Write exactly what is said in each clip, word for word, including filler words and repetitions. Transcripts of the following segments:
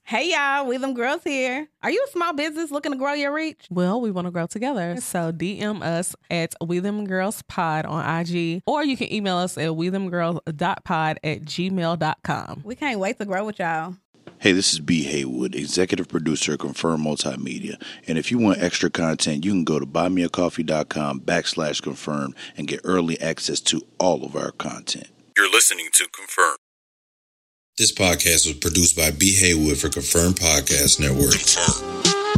Hey, y'all. We Them Girls here. Are you a small business looking to grow your reach? Well, we want to grow together. So D M us at We Them Girls Pod on I G, or you can email us at we them girls dot pod at gmail dot com. We can't wait to grow with y'all. Hey, this is B. Haywood, executive producer of Confirm Multimedia. And if you want extra content, you can go to buymeacoffee.com backslash confirm and get early access to all of our content. You're listening to Confirm. This podcast was produced by B. Haywood for Confirm Podcast Network. Confirm.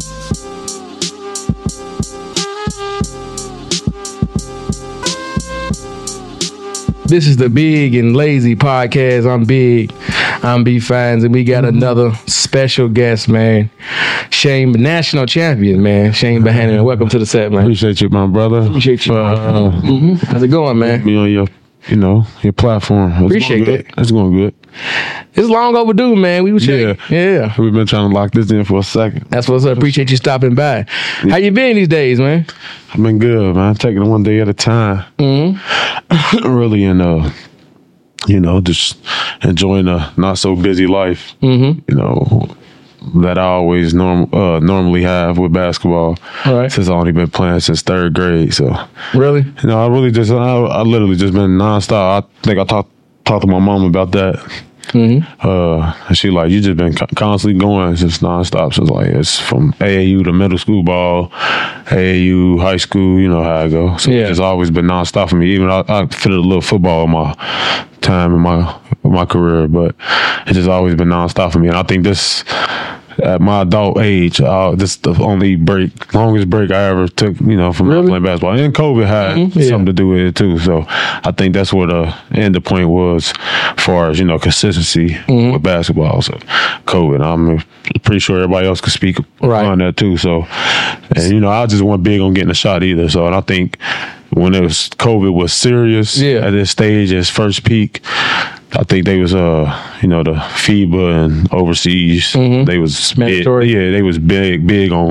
This is the Big and Lazy Podcast. I'm Big. I'm B Fines, and we got another special guest, man. Shane, national champion, man. Shane Bohannon. Welcome to the set, man. Appreciate you, my brother. Appreciate you. Uh, mm-hmm. How's it going, man? Me on your, you know, your platform. It's Appreciate that. that. It's going good. It's long overdue, man. We were Yeah. checking. Yeah. We've been trying to lock this in for a second. That's what's up. Appreciate you stopping by. How you been these days, man? I've been good, man. Taking it one day at a time. Mm-hmm. Really, in uh, you know, just enjoying a not so busy life. Mm-hmm. You know, that I always norm uh, normally have with basketball. All right. Since I've only been playing since third grade, so Really? you know, I really just I, I literally just been nonstop. I think I talked talked to my mom about that. Mm-hmm. Uh, and she like, you just been constantly going just nonstop. So it's like, it's from A A U to middle school ball, A A U, high school, you know how I go. So Yeah. it's always been nonstop for me. Even I, I fit a little football in my time in my in my career, but it's just always been nonstop for me. And I think this, at my adult age, uh, this is the only break, longest break I ever took, you know, from Really? playing basketball. And COVID had Mm-hmm. Yeah. something to do with it too. So I think that's where the end the point was, as far as, you know, consistency Mm-hmm. with basketball. So COVID, I'm pretty sure everybody else could speak Right. on that too. So, and you know, I just wasn't big on getting a shot either. So, and I think when it was COVID was serious Yeah. at this stage, its first peak, I think they was uh you know the FIBA and overseas Mhm. they was big, Mandatory. yeah they was big big on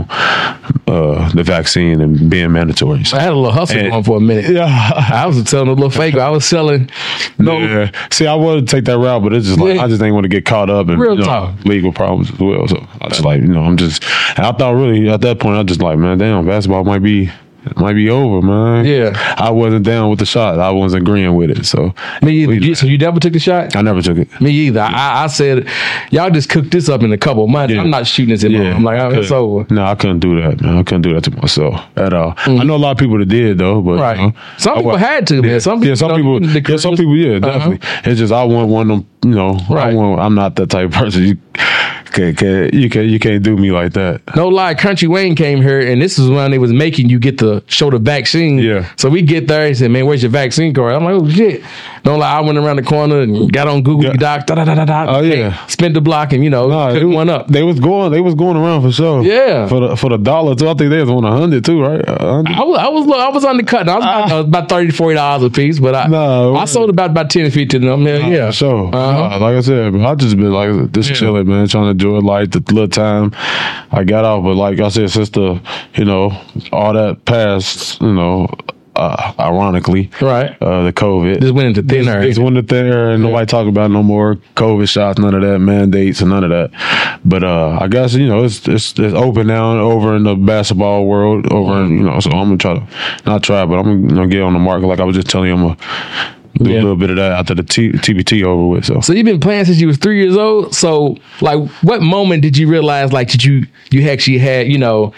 uh the vaccine and being mandatory. So, I had a little hustle And- going for a minute. yeah, I was telling a little fake. I was selling. No, yeah. See, I wanted to take that route, but it's just like Yeah. I just didn't want to get caught up in Real you know, talk. legal problems as well. So I just like you know I'm just and I thought really at that point I was just like man damn basketball might be. It might be over, man. Yeah. I wasn't down with the shot. I wasn't agreeing with it. So me either. we- You- so you never took the shot? I never took it. Me either. I, I said, y'all just cooked this up in a couple of months. Yeah. I'm not shooting this in my I'm like, oh, it's Couldn't- over. No, I couldn't do that, man. I couldn't do that to myself at all. I know a lot of people that did though, but Right. you know, Some I people wa- had to, man. Yeah. Some people yeah, some don't- people, the yeah, some careers- people, yeah, Uh-huh. definitely. It's just I want one of them, you know. Right. I want, I'm not that type of person. You can, can you can you can't do me like that. No lie, Country Wayne came here, and this is when they was making you get the show the vaccine. Yeah. So we get there, he said, "Man, where's your vaccine card?" I'm like, "Oh shit!" Don't lie, I went around the corner and got on Google Yeah. Doc, da da da da da. Oh, yeah. spent the block and you know Nah, took it was- one up. They was going, they was going around for sure. Yeah. for the for the dollar too. I think they was on a hundred too, right? A hundred? I was, I was, I was undercutting. I was about, I was about thirty, forty dollars a piece, but I, No, I sold about about ten feet to them. Yeah, yeah. For sure. Uh-huh. Uh, like I said, I just been like just Yeah. chilling, man, trying to enjoy life. The little time I got off, but like I said, since the you know all that passed, you know, uh, ironically, Right. uh, the COVID Just went into thin air. It's went into thin air, and nobody talk about no more COVID shots, none of that mandates, and none of that. But uh, I guess you know it's it's, it's open now over in the basketball world, over in, you know. So I'm gonna try to not try, but I'm gonna you know, get on the market. Like I was just telling you, I'm gonna do Yeah. a little bit of that after the T- TBT over with. So. So you've been playing since you was three years old. So like, what moment did you realize like did you you actually had you know,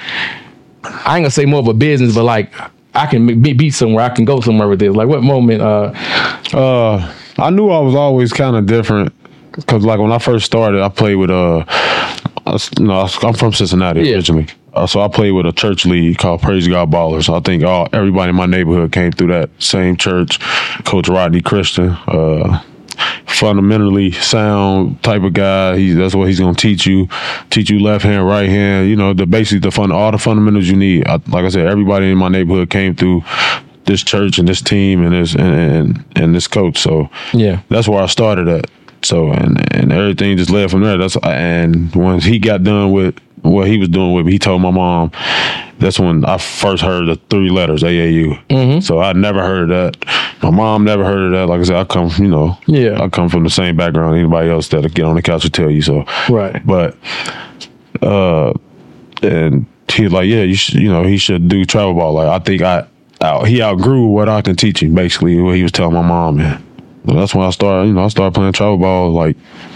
I ain't gonna say more of a business, but like I can be, be somewhere, I can go somewhere with this. Like what moment? Uh, Uh, I knew I was always kind of different because, like, when I first started, I played with uh, I was- you know, I'm from Cincinnati Yeah. originally, uh, so I played with a church league called Praise God Ballers. I think all everybody in my neighborhood came through that same church. Coach Rodney Christian, uh, fundamentally sound type of guy. He that's what he's gonna teach you, teach you left hand, right hand. You know, the basically the fun, all the fundamentals you need. I, like I said, everybody in my neighborhood came through this church and this team and this and and, and this coach. So Yeah. that's where I started at. So and and everything just led from there. That's and once he got done with what he was doing with me, he told my mom. That's when I first heard the three letters A A U. Mm-hmm. So I never heard of that. My mom never heard of that. Like I said, I come, you know, Yeah. I come from the same background anybody else that'll get on the couch will tell you. So, Right. But uh, and he was like, yeah, you should, you know, he should do travel ball. Like, I think I, I he outgrew what I can teach him, basically, what he was telling my mom. And that's when I started, you know, I started playing travel ball like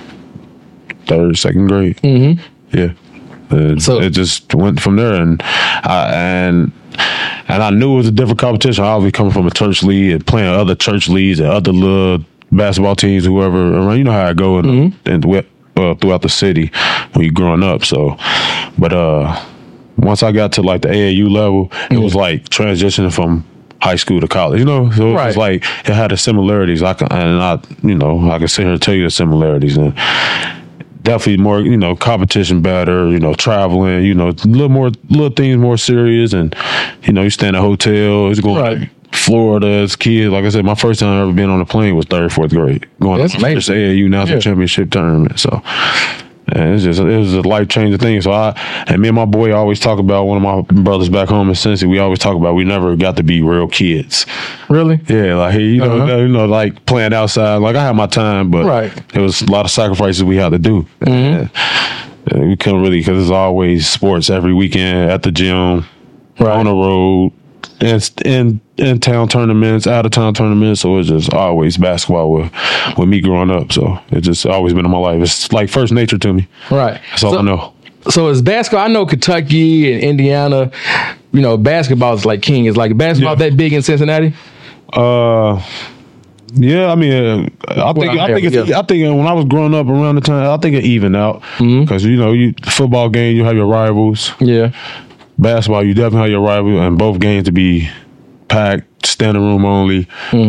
third, second grade. Mm-hmm. Yeah. And So- it just went from there, and I, and and I knew it was a different competition. I was coming from a church league and playing other church leagues and other little basketball teams, whoever around. You know how I go in, Mm-hmm. in uh, throughout the city when you're growing up. So, but uh, once I got to like the A A U level, it was like transitioning from high school to college, you know. So it Right. was like it had the similarities. I can, and I, you know, I can sit here and tell you the similarities, and definitely more, you know, competition better, you know, traveling, you know, a little more, little things more serious, and you know, you stay in a hotel, it's going Right. to Florida as a kid. Like I said, my first time ever being on a plane was third, fourth grade, going That's to my first A A U national Yeah. championship tournament. So. And it's just it was a life changing thing. So I and me and my boy always talk about, one of my brothers back home in Cincy. We always talk about we never got to be real kids. Really? Yeah, like you know, Uh-huh. you know, like playing outside. Like I had my time, but Right. it was a lot of sacrifices we had to do. And, and we couldn't really, because it's always sports every weekend at the gym, Right. on the road, and in in town tournaments, out of town tournaments. So it's just always basketball with with me growing up. So it's just always been in my life. It's like first nature to me. Right. That's all so, I know. So it's basketball. I know Kentucky and Indiana, you know, basketball is like king. Is like basketball Yeah. that big in Cincinnati? Uh, yeah, I mean, uh, I think Well, I think it's, yeah. I think when I was growing up around the time, I think it evened out because you know, you football game, you have your rivals. Yeah. Basketball, you definitely have your rivals, and both games to be packed, standing room only.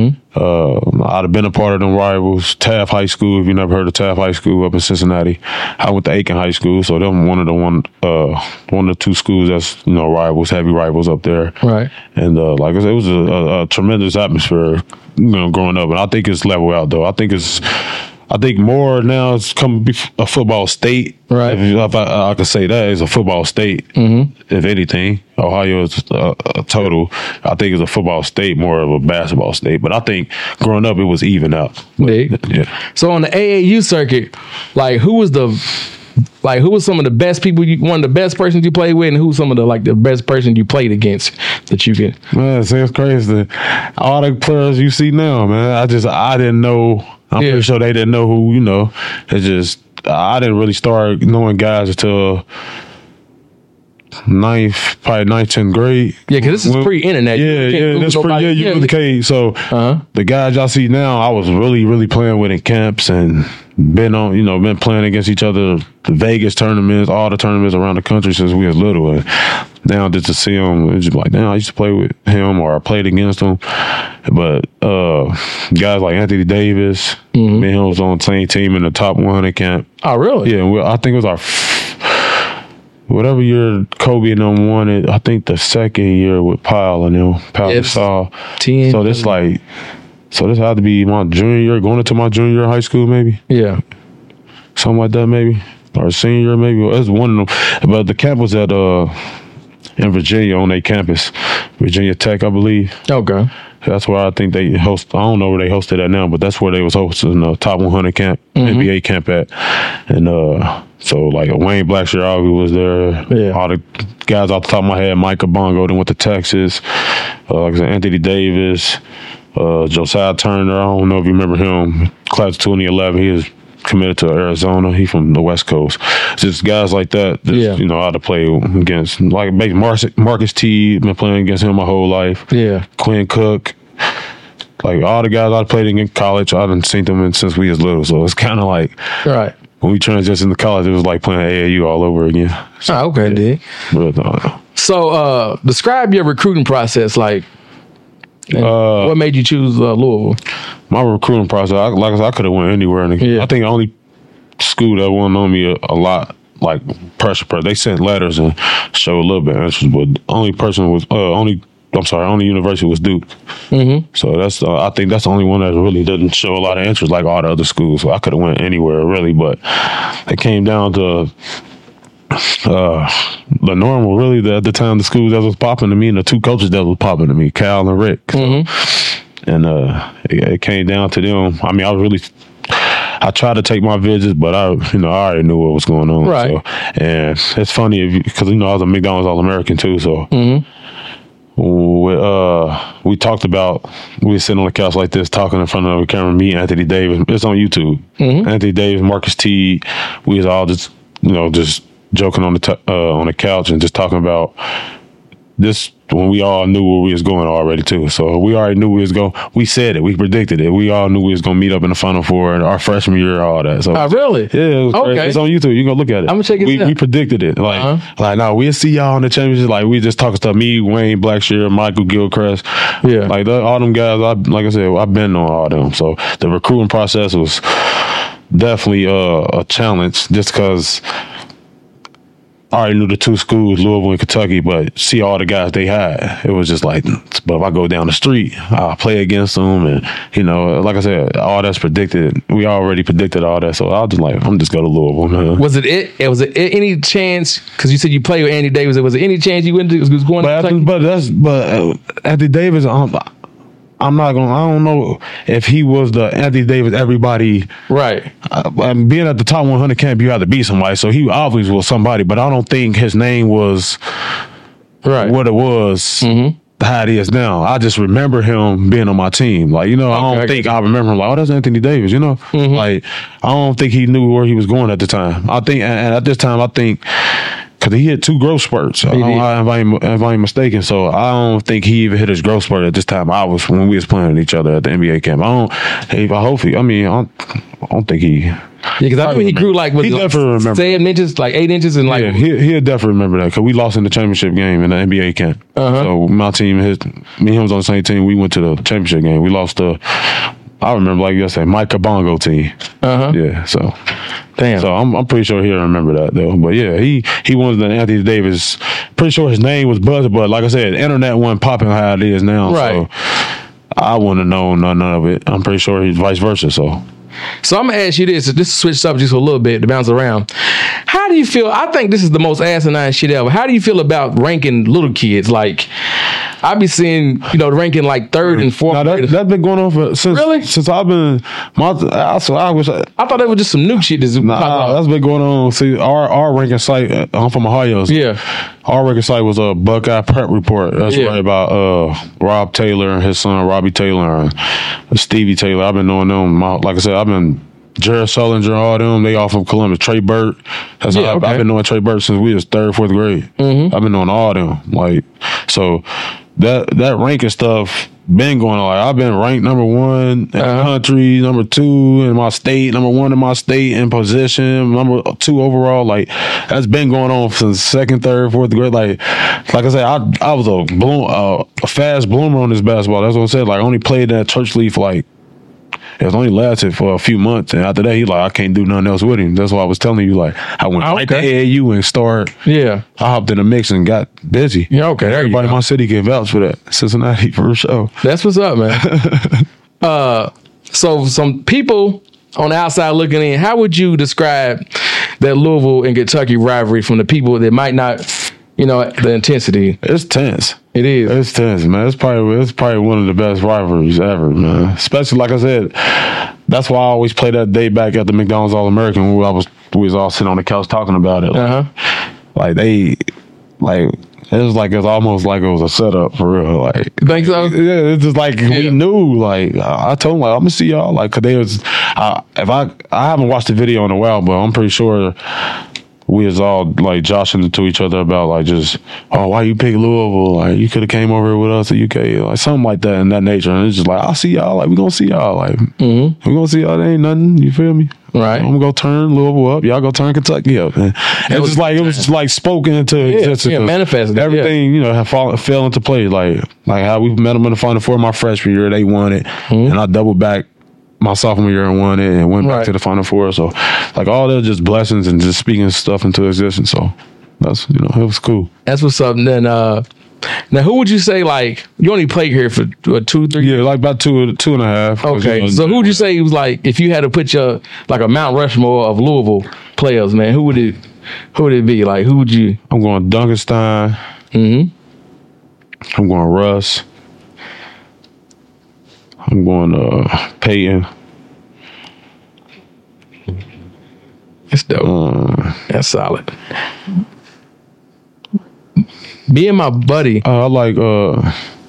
Uh, I'd have been a part of them rivals. Taft High School, if you never heard of Taft High School up in Cincinnati, I went to Aiken High School, so them one of the one, uh, one of the two schools that's, you know, rivals, heavy rivals up there. Right. And uh, like I said, it was a, a, a tremendous atmosphere, you know, growing up. And I think it's level out though. I think it's, I think more now it's come be a football state. Right. If, if I, I could say that it's a football state. If anything, Ohio is a, a total. I think it's a football state, more of a basketball state. But I think growing up it was even out. But, Big. yeah. So on the A A U circuit, like who was the like who was some of the best people you one of the best persons you played with, and who's some of the like the best person you played against that you can Man, it seems crazy. All the players you see now, man. I just I didn't know. I'm Yeah. pretty sure they didn't know who. You know, it's just I didn't really start knowing guys until ninth, probably ninth, tenth grade. Yeah, because this is When- pre-internet. You Yeah, can't yeah, Google that's pretty. nobody. Yeah, you Yeah, really can't. So Uh-huh. the guys y'all see now, I was really, really playing with in camps and been on, you know, been playing against each other, the Vegas tournaments, all the tournaments around the country since we was little. And now just to see him, it's just like, damn, I used to play with him or I played against him. But uh, guys like Anthony Davis, Mm-hmm. me and him was on the same team in the top one hundred camp. Oh, really? Yeah, and we, I think it was our whatever year Kobe and them won it. I think the second year with Pyle and them, Pyle Yes. Gasol. ten. So this like, so this had to be my junior year, going into my junior year of high school, maybe Yeah. something like that, maybe or senior year, maybe. It was one of them. But the camp was at uh in Virginia on their campus, Virginia Tech, I believe. Okay. That's where I think they host. I don't know where they hosted at now, but that's where they was hosting the top one hundred camp, N B A camp at. And uh, so like Wayne Blackshear was there. Yeah. All the guys off the top of my head, Micah Bongo, then went to Texas. Uh, like I said, Anthony Davis, uh, Josiah Turner. I don't know if you remember him. Class of twenty eleven. He was committed to Arizona. He from the West Coast. Just guys like that. Just, Yeah. You know how to play against. Like Marcus, Marcus T. Been playing against him my whole life. Yeah. Quinn Cook, like all the guys I played in college, I done seen them since we was little. So it's kind of like Right. when we transitioned to college, it was like playing A A U all over again. So, Oh, okay, dude. but, uh, So, uh, describe your recruiting process. Like, and Uh, what made you choose uh, Louisville? my recruiting process, I, like I said, I could have went anywhere. And Yeah. I think the only school that won on me a, a lot, like pressure, pressure. They sent letters and showed a little bit of interest, but the only person was uh, only. I'm sorry, only university was Duke. Mm-hmm. So that's uh, I think that's the only one that really didn't show a lot of interest like all the other schools. So I could have went anywhere really, but it came down to uh, the normal really. The, at the time, the schools that was popping to me and the two coaches that was popping to me, Cal and Rick. So, Mm-hmm. and uh, it, it came down to them. I mean, I was really. I tried to take my visits, but I, you know, I already knew what was going on. Right. So, and it's funny because you, you know I was a McDonald's All American too. So. Mm-hmm. We, uh, we talked about we were sitting on the couch like this talking in front of the camera. Me, Anthony Davis. It's on YouTube. Mm-hmm. Anthony Davis, Marcus T. We was all just you know just joking on the t- uh, on the couch and just talking about this when we all knew where we was going already too. So we already knew we was going. We said it. We predicted it. We all knew we was going to meet up in the Final Four our freshman year, all that. So oh, really? Yeah, it was okay. crazy. It's on YouTube. You can go look at it. I'm gonna check it we, out. We predicted it. Like, uh-huh. like no, we'll see y'all in the championship. Like we just talking stuff. Me, Wayne Blackshear, Michael Gilchrist. Yeah, like the, all them guys. I like I said, I've been on all them. So the recruiting process was definitely uh, a challenge, just because. I already knew the two schools, Louisville and Kentucky, but see all the guys they had. It was just like, but if I go down the street, I'll play against them. And, you know, like I said, all that's predicted. We already predicted all that. So I was just like, I'm just go to Louisville, man. Was it it? Was it any chance, because you said you played with Andy Davis, was there any chance you went to, was going but to Kentucky? But that's, but uh, Anthony Davis, I'm, I'm not going to, I don't know if he was the Anthony Davis everybody. Right. Uh, and being at the top one hundred camp, you have to beat somebody. So he obviously was somebody, but I don't think his name was right. what it was. Mm-hmm. How it is now. I just remember him being on my team. Like, you know, okay, I don't I think I remember him like, oh, that's Anthony Davis, you know? Mm-hmm. Like, I don't think he knew where he was going at the time. I think, and at this time, I think, because he hit two growth spurts, I don't, I, if, I ain't, if I ain't mistaken. So I don't think he even hit his growth spurt at this time. I was when we was playing each other at the N B A camp. I don't. Hey, I hope he. I mean, I don't, I don't think he. Yeah, because I mean, he grew like with he like definitely remember seven inches, like eight inches, and like yeah, he he'll definitely remember that because we lost in the championship game in the N B A camp. Uh-huh. So my team, his, me and him was on the same team. We went to the championship game. We lost the. I remember like yesterday, Mike Kabongo team. Uh huh. Yeah. So. Damn. So I'm I'm pretty sure he'll remember that though. But yeah, he he was the Anthony Davis. Pretty sure his name was buzzed, but like I said, the internet wasn't popping how it is now. Right. So I wouldn't have known none of it. I'm pretty sure he's vice versa. So. So I'm gonna ask you this. This switch subjects a little bit to bounce around. How do you feel? I think this is the most asinine shit ever. How do you feel about ranking little kids? Like, I be seeing, you know, ranking like third and fourth. Now that, that's been going on for since really since I've been. My, I, so I was. I thought that was just some new shit. That's nah, that's been going on. See, our our ranking site. I'm from Ohio. So yeah. Our ranking site was a Buckeye Prep Report. That's yeah. right about uh, Rob Taylor and his son Robbie Taylor and Stevie Taylor. I've been knowing them. My, like I said, I've been. Jared Sullinger, all them, they all from Columbus. Trey Burt. That's yeah, how okay. I've been knowing Trey Burt since we was third, fourth grade. Mm-hmm. I've been knowing all them. Like, so that that ranking stuff been going on. Like, I've been ranked number one in the uh-huh. country, number two in my state, number one in my state in position, number two overall. Like, that's been going on since second, third, fourth grade. Like, like I said, I I was a bloom, uh, a fast bloomer on this basketball. That's what I said. Like, I only played at Church Lee for like. It was only lasted for a few months, and after that, he like, I can't do nothing else with him. That's why I was telling you, like, I went okay. right to A A U and started. Yeah, I hopped in the mix and got busy. Yeah, okay. There Everybody in my city can vouch for that. Cincinnati for sure. That's what's up, man. uh, so some people on the outside looking in, how would you describe that Louisville and Kentucky rivalry from the people that might not, you know, the intensity? It's tense. It is. It's tense, man. It's probably it's probably one of the best rivalries ever, man. Especially like I said, that's why I always play that day back at the McDonald's All American when I was we was all sitting on the couch talking about it. Like, uh-huh. like they, like it was like it was almost like it was a setup for real. Like, you think so? Yeah, it's just like yeah. we knew. Like I told them, like I'm gonna see y'all. Like, cause they was, uh, if I I haven't watched the video in a while, but I'm pretty sure. We was all like joshing to each other about like just oh why you pick Louisville, like you could have came over here with us at U K, like something like that in that nature. And it's just like I'll see y'all, like we gonna see y'all, like mm-hmm. we gonna see y'all. There ain't nothing, you feel me? Right. I'm gonna go turn Louisville up, y'all go turn Kentucky up. And it was just like it was just like spoken into yeah, existence. Yeah, manifested. Everything yeah. you know have fall, fell into place. Like like how we met them in the Final Four my freshman year, they won it, mm-hmm. and I doubled back. My sophomore year and won it and went back right. to the Final Four. So, like, all that just blessings and just speaking stuff into existence. So, that's, you know, it was cool. That's what's up. And then, uh, now, who would you say, like, you only played here for what, two, three Yeah, like about two, two and a half. Okay. You know, so, who would you say was like, if you had to put your, like, a Mount Rushmore of Louisville players, man, who would it, who would it be? Like, who would you? I'm going Duncanstein. Mm-hmm. I'm going Russ. I'm going uh, Peyton. That's dope. Uh, That's solid. Me and my buddy. uh, I like uh,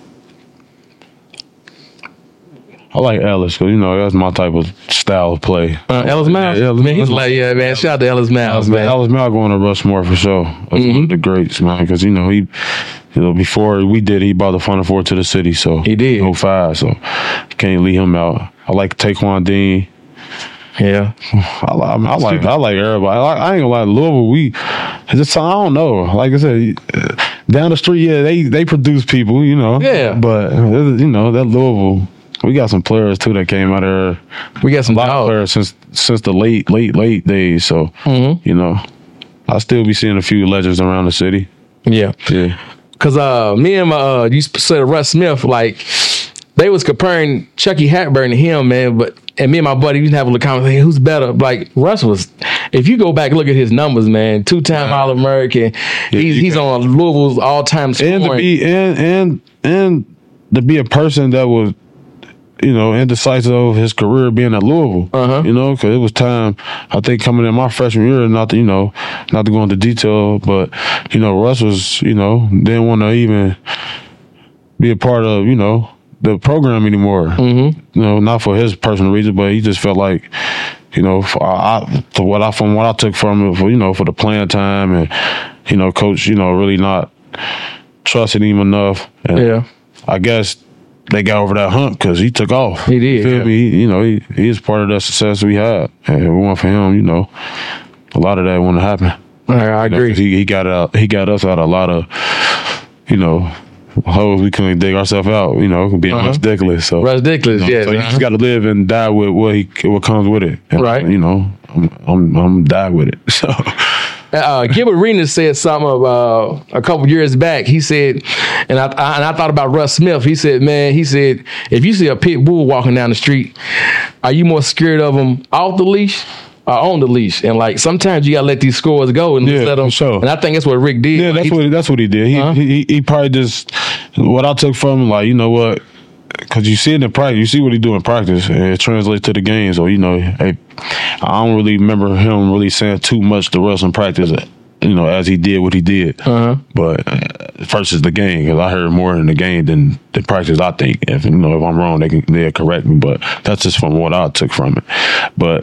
I like Ellis because you know that's my type of style of play. Uh, Ellis Miles? Yeah, Ellis man, he's Miles. like, yeah, man. Shout out to Ellis Miles, man. Ellis Mal going to Rushmore for sure. That's one Mm-hmm. of the greats, man. Because you know he, you know, before we did, he brought the Final Four to the city. So He did. oh five, so can't leave him out. I like Taekwon Dean. Yeah. I, li- I, mean, I like I like everybody. I, like, I ain't gonna lie, Louisville. We just I don't know. Like I said, down the street, yeah, they they produce people, you know. Yeah. But you know that Louisville, we got some players too that came out of there. We got some A lot of dogs. players since since the late late late days. So Mm-hmm. you know, I still be seeing a few legends around the city. Yeah. Yeah. Cause uh, me and my uh, used to say Russ Smith, like they was comparing Chucky Hatburn to him, man. But and me and my buddy used to have a little conversation. Who's better? Like Russ was. If you go back and look at his numbers, man, two time All American. He's you he's on Louisville's all time scoring. And to be and and and to be a person that was, you know, indecisive of his career being at Louisville. Uh-huh. You know, because it was time. I think coming in my freshman year, not to you know, not to go into detail, but you know, Russ was you know didn't want to even be a part of you know the program anymore. Mm-hmm. You know, not for his personal reasons, but he just felt like. You know, for, I, for what I from what I took from it, for you know, for the playing time and you know, coach, you know, really not trusting him enough. And Yeah. I guess they got over that hump because he took off. He did, You feel yeah. me? He, you know, he he is part of that success we had, and if it wasn't for him, you know, a lot of that wouldn't happen. All right, I You know, agree. 'cause he he got out, he got us out of a lot of, you know, holes we couldn't dig ourselves out. You know, being Uh-huh. ridiculous. So Russ Dickless, you know, yes. so you uh-huh. just got to live and die with what he what comes with it. And, Right. You know, I'm I'm I'm die with it. So. Uh, Gilbert Arenas said something about a couple years back. He said, and I, I and I thought about Russ Smith. He said, "Man, he said, if you see a pit bull walking down the street, are you more scared of him off the leash or on the leash? And like sometimes you gotta let these scores go and just Yeah, let them. for sure. And I think that's what Rick did. Yeah, that's He- what that's what he did. He, Uh-huh. he he probably just what I took from him, like you know what, because you see it in practice, you see what he do in practice, and it translates to the game. So you know, hey, I don't really remember him really saying too much to Russ in practice, you know, as he did what he did. Uh-huh. But uh, versus the game, because I heard more in the game than the practice. I think if you know if I'm wrong, they can they'll correct me. But that's just from what I took from it. But.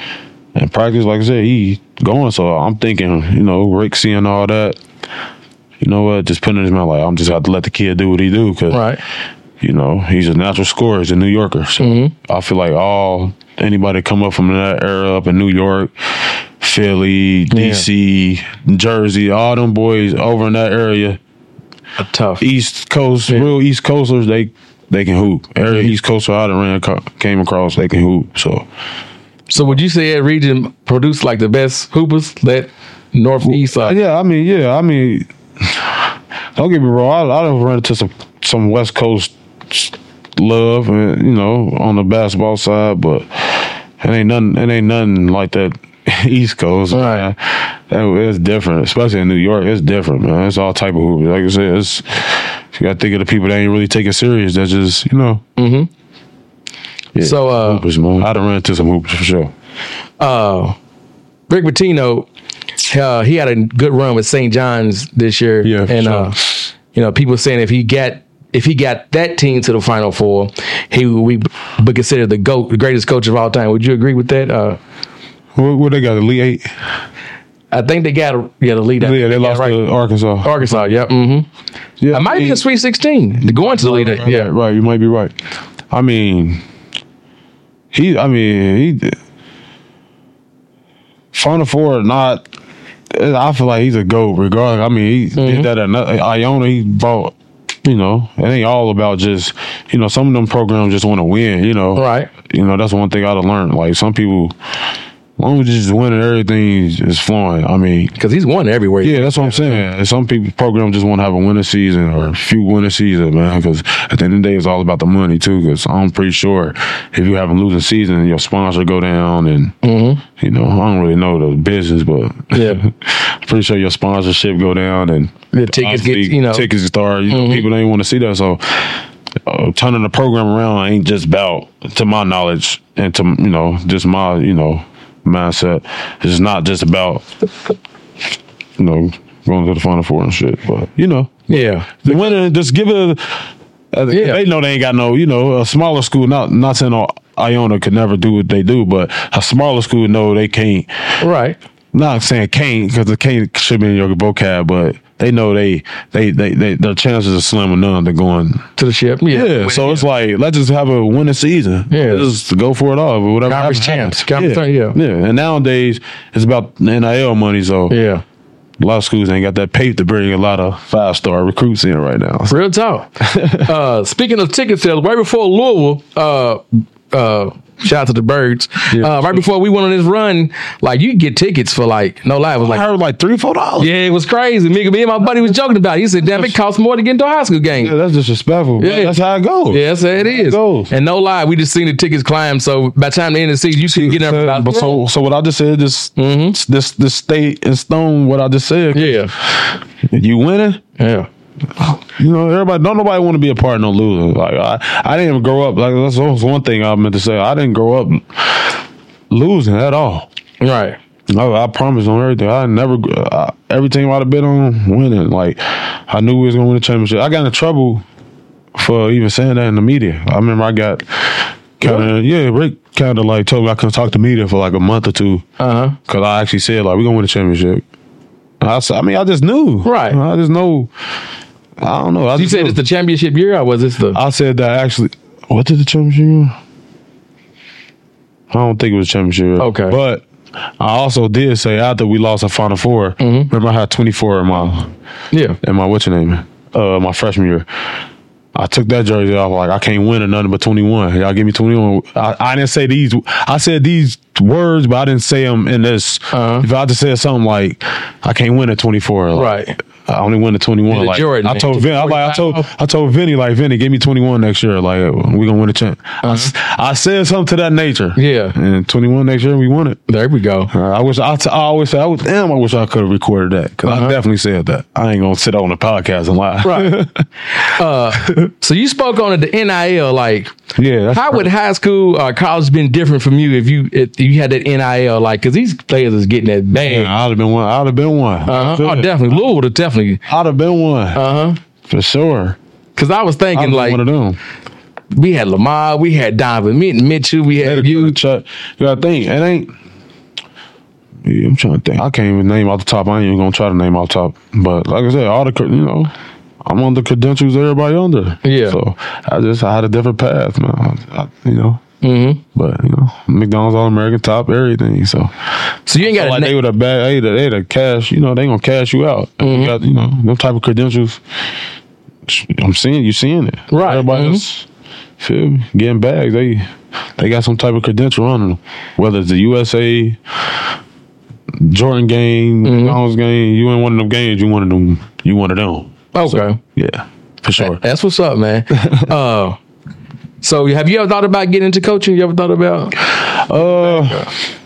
In practice, like I said, he going. So I'm thinking, you know, Rick seeing all that, you know what, just putting in his mind, like, I'm just got to let the kid do what he do. Because, Right. you know, he's a natural scorer. He's a New Yorker. So Mm-hmm. I feel like all, anybody come up from that era up in New York, Philly, D C, Jersey, all them boys over in that area, tough. East Coast, Yeah. real East Coasters, they they can hoop. Every East Coaster I done ran, co- came across, they can hoop. So, So would you say that region produced like the best hoopers? That northeast side. yeah, I mean, yeah, I mean, don't get me wrong. I, I done run into some some West Coast love, and you know, on the basketball side, but it ain't nothing. It ain't nothing like that East Coast. Right. Man. That- It's different, especially in New York. It's different, man. It's all type of hoopers. Like I said, it's you got to think of the people that ain't really take it serious. That just you know. Mm-hmm. Yeah, So, uh, hoopers, man. I done run into some hoopers for sure. Uh, Rick Pitino, uh, he had a good run with Saint John's this year. Yeah, for and sure. uh, you know, people saying if he got if he got that team to the Final Four, he would be considered the GOAT, the greatest coach of all time. Would you agree with that? Uh, What, what they got? The Elite Eight. I think they got a, yeah the lead. Yeah, they lost right. to Arkansas. Arkansas. Yep. Mm-hmm. Yeah, I might be a Sweet Sixteen to go into the lead. Right, Yeah. right. You might be right. I mean, he. I mean, he. Final Four, not. I feel like he's a GOAT, regardless. I mean, he Mm-hmm. did that at no- Iona. He brought. You know, it ain't all about just. You know, some of them programs just want to win. You know, Right. You know, that's one thing I learned. Like some people, as long as you just winning, everything is flowing. I mean, Because he's won everywhere. yeah, that's what I'm saying. And some people program just want to have a winning season or a few winning seasons, man. Because at the end of the day, it's all about the money too. Because I'm pretty sure if you have a losing season, your sponsor go down, and you know, I don't really know the business, but Yeah. pretty sure your sponsorship go down, and The tickets get, obviously you know. tickets start. You know, people don't want to see that, so. Uh, turning the program around ain't just about, to my knowledge, and to you know, just my you know, mindset. It's not just about, you know, going to the Final Four and shit. But, you know. Yeah. The winner, just give it a, a Yeah. they know they ain't got no, you know, a smaller school, not not saying all Iona could never do what they do, but a smaller school know they can't. Right. Not saying can't, because the can't should be in your vocab, but they know they, they, they, they their chances are slim or none. They're going To the ship. Yeah. Yeah, so it's like, let's just have a winning season. Yeah. Just go for it all. But whatever Conference happens, champs. happens. Conference, yeah. Yeah. And nowadays, it's about the N I L money, so Yeah. a lot of schools ain't got that paper to bring a lot of five-star recruits in right now. Real talk. uh, speaking of ticket sales, right before Louisville, uh, uh, shout out to the Birds. Uh, right before we went on this run, like you could get tickets for like no lie, it was I like heard like three, four dollars. yeah, it was crazy. Me, me and my buddy was joking about it. He said, "Damn, it costs more to get into a high school game." Yeah, that's disrespectful. Yeah. Yeah. That's how it goes. Yeah, that's how it is. goes. And no lie, we just seen the tickets climb. So by the time the end of the season, you can get up for about But so, so what I just said, just this, this stay in stone. What I just said. yeah, You winning. yeah. You know, everybody don't nobody want to be a part of no loser. Like I, I didn't even grow up. Like that's that's one thing I meant to say. I didn't grow up losing at all. Right. I, I promise on everything. I never I, every team I'd have been on winning. Like I knew we was gonna win the championship. I got into trouble for even saying that in the media. I remember I got kind of yeah. Rick kind of like told me I couldn't talk to media for like a month or two. Uh huh. Cause I actually said like we gonna win the championship. I, I mean I just knew. Right. I just know. I don't know. I You just said knew. it's the championship year, or was this the? I said that actually. What did the championship year? I don't think it was championship year. Okay. But I also did say after we lost a Final Four, Mm-hmm. remember I had twenty-four in my yeah. in my what's your name? Uh, my freshman year. I took that jersey off like I can't win at nothing but twenty-one. Y'all give me twenty-one. I, I didn't say these. I said these words, but I didn't say them in this. Uh-huh. If I just said something like I can't win at twenty-four, like, Right. I only win at twenty-one. You're Like Jordan, I man. told Vin, I, like, I told I told Vinny like Vinny, give me twenty-one next year. Like we gonna win the champ. I s I I, said something to that nature. Yeah. And twenty-one next year we won it. There we go. Uh, I wish I, t- I always say I was damn. I wish I could have recorded that because Uh-huh. I definitely said that. I ain't gonna sit on the podcast and lie. Right. uh, so you spoke on it, the N I L. Like, Yeah. That's how would high school or college been different from you if you if you had that N I L? Like, because these players is getting that bag. Yeah, I'd have been one. I'd have been one. Uh-huh. Oh, definitely. Louisville would have definitely. I'd have been one Uh huh. for sure. Because I was I'd thinking have like been one of them. we had Lamar, we had Donovan Mitchell, we had You, you. you gotta think. It ain't. Yeah, I'm trying to think. I can't even name off the top. I ain't even gonna try to name off the top. But like I said, all the cre- you know, I'm on the credentials everybody under. Yeah. So I just I had a different path, man. I, I, you know. Mm-hmm. But you know, McDonald's All American, top everything. So So you ain't got so a like na- they would have bad. They the they the cash. You know, they gonna cash you out. And Mm-hmm. you got you know them type of credentials. I'm seeing you seeing it. Right. Everybody Mhm. else, feel me, getting bags. They they got some type of credential on them. Whether it's the U S A, Jordan game, Mm-hmm. McDonald's game. You in one of them games. You one of them. You one of them. Okay. Yeah, for sure. That's what's up, man. uh, so have you ever thought about getting into coaching? You ever thought about? Uh,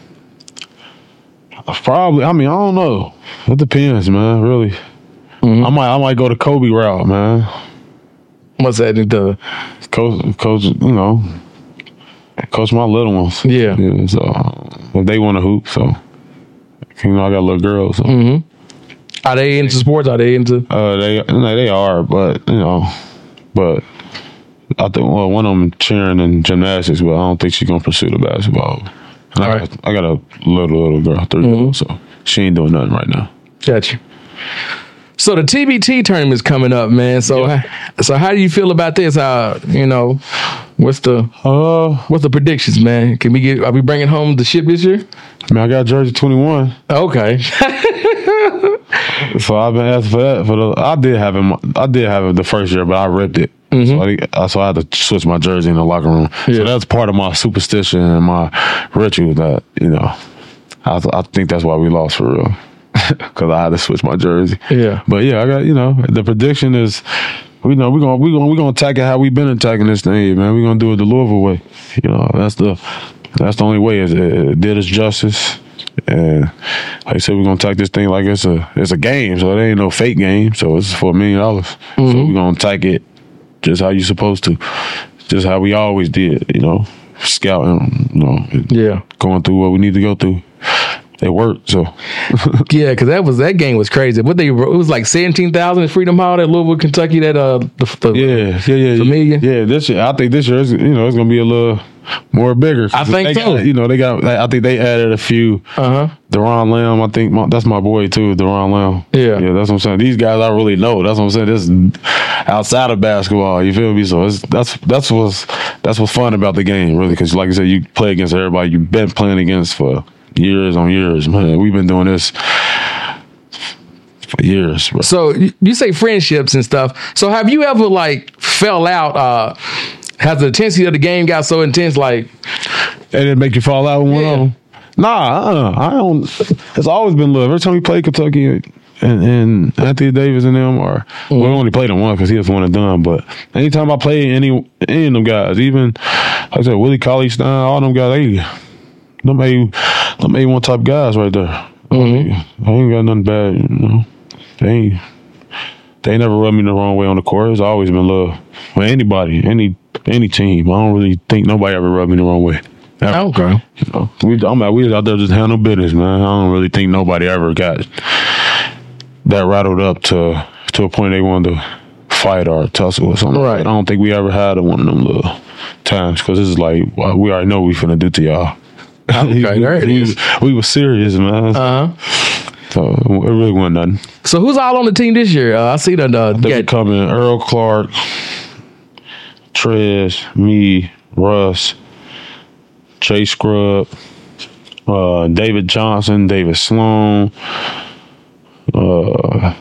probably. I mean, I don't know. It depends, man. Really. Mm-hmm. I might. I might go the Kobe route, man. What's that into? Coach, coach. You know, coach my little ones. Yeah. Yeah. So if they want to hoop, so you know, I got little girls. So. Mm-hmm. Are they into sports? Are they into? Uh, they no, they are, but you know, but I think well, one of them cheering in gymnastics, but I don't think she's gonna pursue the basketball. And I, All right. got, I got a little little girl, 3 year old, so she ain't doing nothing right now. Got you. So the T B T tournament's coming up, man. So, so how do you feel about this? How you know, what's the Uh, what's the predictions, man? Can we get? Are we bringing home the ship this year? I mean, I got jersey twenty-one, Okay. so I've been asking for that. For the, I did have it. I did have it the first year, but I ripped it. So, I, I- so I had to switch my jersey in the locker room. Yeah. So that's part of my superstition and my ritual that you know. I, I think that's why we lost for real. Because I had to switch my jersey. Yeah. But yeah, I got you know the prediction is, we know we're gonna we gonna we gonna attack it how we've been attacking this thing, man. We're gonna do it the Louisville way. You know that's the that's the only way. Is it, it did us justice, and like I said, we're gonna attack this thing like it's a it's a game. So it ain't no fake game. So it's for a million dollars. So we're gonna attack it just how you supposed to, just how we always did. You know, scouting. You know, Yeah. going through what we need to go through. it worked. So Yeah, because that was that game was crazy. What they it was like seventeen thousand in Freedom Hall at Louisville, Kentucky. That uh, the, the yeah, yeah, yeah, Familia? yeah. This year, I think this year, is, you know, it's gonna be a little more bigger. I think they so. Got, you know, they got. I think they added a few. Uh huh. Deron Lamb, I think my, that's my boy too. Deron Lamb. Yeah. yeah, that's what I'm saying. These guys I really know. That's what I'm saying. This is outside of basketball. You feel me? So it's, that's that's what's that's what's fun about the game, really, because like I said, you play against everybody you've been playing against for years on years, man. We've been doing this for years, bro. So you you say friendships and stuff. So have you ever like fell out? Uh, has the intensity of the game got so intense? Like, It didn't make you fall out with one Yeah. of them? Nah, uh, I don't. It's always been love. Every time we play Kentucky and, and Anthony Davis and them, or Mm-hmm. we only played him once because he was one and done. But anytime I play any any of them guys, even like I said, Willie Cauley-Stein, all them guys, they them A them A one type guys right there. Mm-hmm. I ain't got nothing bad, you know. They ain't they ain't never rubbed me the wrong way on the court. It's always been love with anybody, any any team. I don't really think nobody ever rubbed me the wrong way. Ever. okay. You know, we, I'm out, we was out there just handle business, man. I don't really think nobody ever got that rattled up to to a point they wanted to fight or tussle or something. Right. I don't think we ever had one of them little times because this is like, well, we already know what we finna do to y'all. Okay, there it we, is. we was serious, man. Uh huh. So it really wasn't nothing. So who's all on the team this year? Uh, I see that. Uh, They yeah, be coming Earl Clark, Trez, me, Russ, Chase Scrub, uh, David Johnson, David Sloan, uh,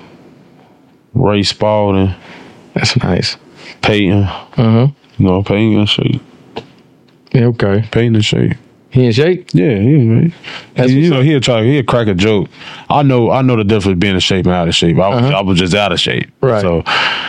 Ray Spalding, that's nice. Peyton. Uh huh. No, Peyton in shape. Yeah, okay. Peyton in shape. He in shape? Yeah, yeah, right. That's you what's know, he'll try. He'll crack a joke. I know. I know the difference being in shape and out of shape. I was, Uh-huh. I was just out of shape. Right. So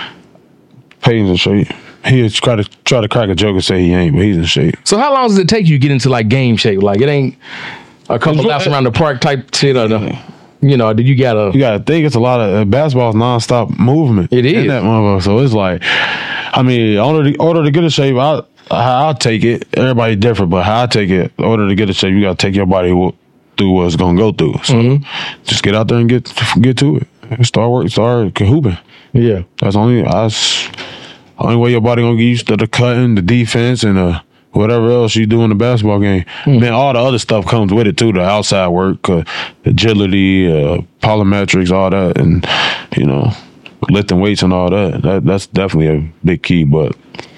Peyton's in shape. He'll try to try to crack a joke and say he ain't, but he's in shape. So how long does it take you to get into like game shape? Like it ain't a couple laps around the park type shit or the, you know, did you gotta You got to think it's a lot of uh, basketball's nonstop movement. It is. in that motherfucker. So it's like, I mean, in order to, order to get a shape, I how I take it. Everybody different, but how I take it. In order to get a shape, you got to take your body w- through what it's gonna go through. So Mm-hmm. just get out there and get get to it. Start work. Start hooping. Yeah. That's only that's only way your body gonna get used to the cutting, the defense, and uh, whatever else you do in the basketball game. Mm. Then all the other stuff comes with it too. The outside work, uh, agility, uh, polymetrics, all that, and you know, lifting weights and all that. That that's definitely a big key. But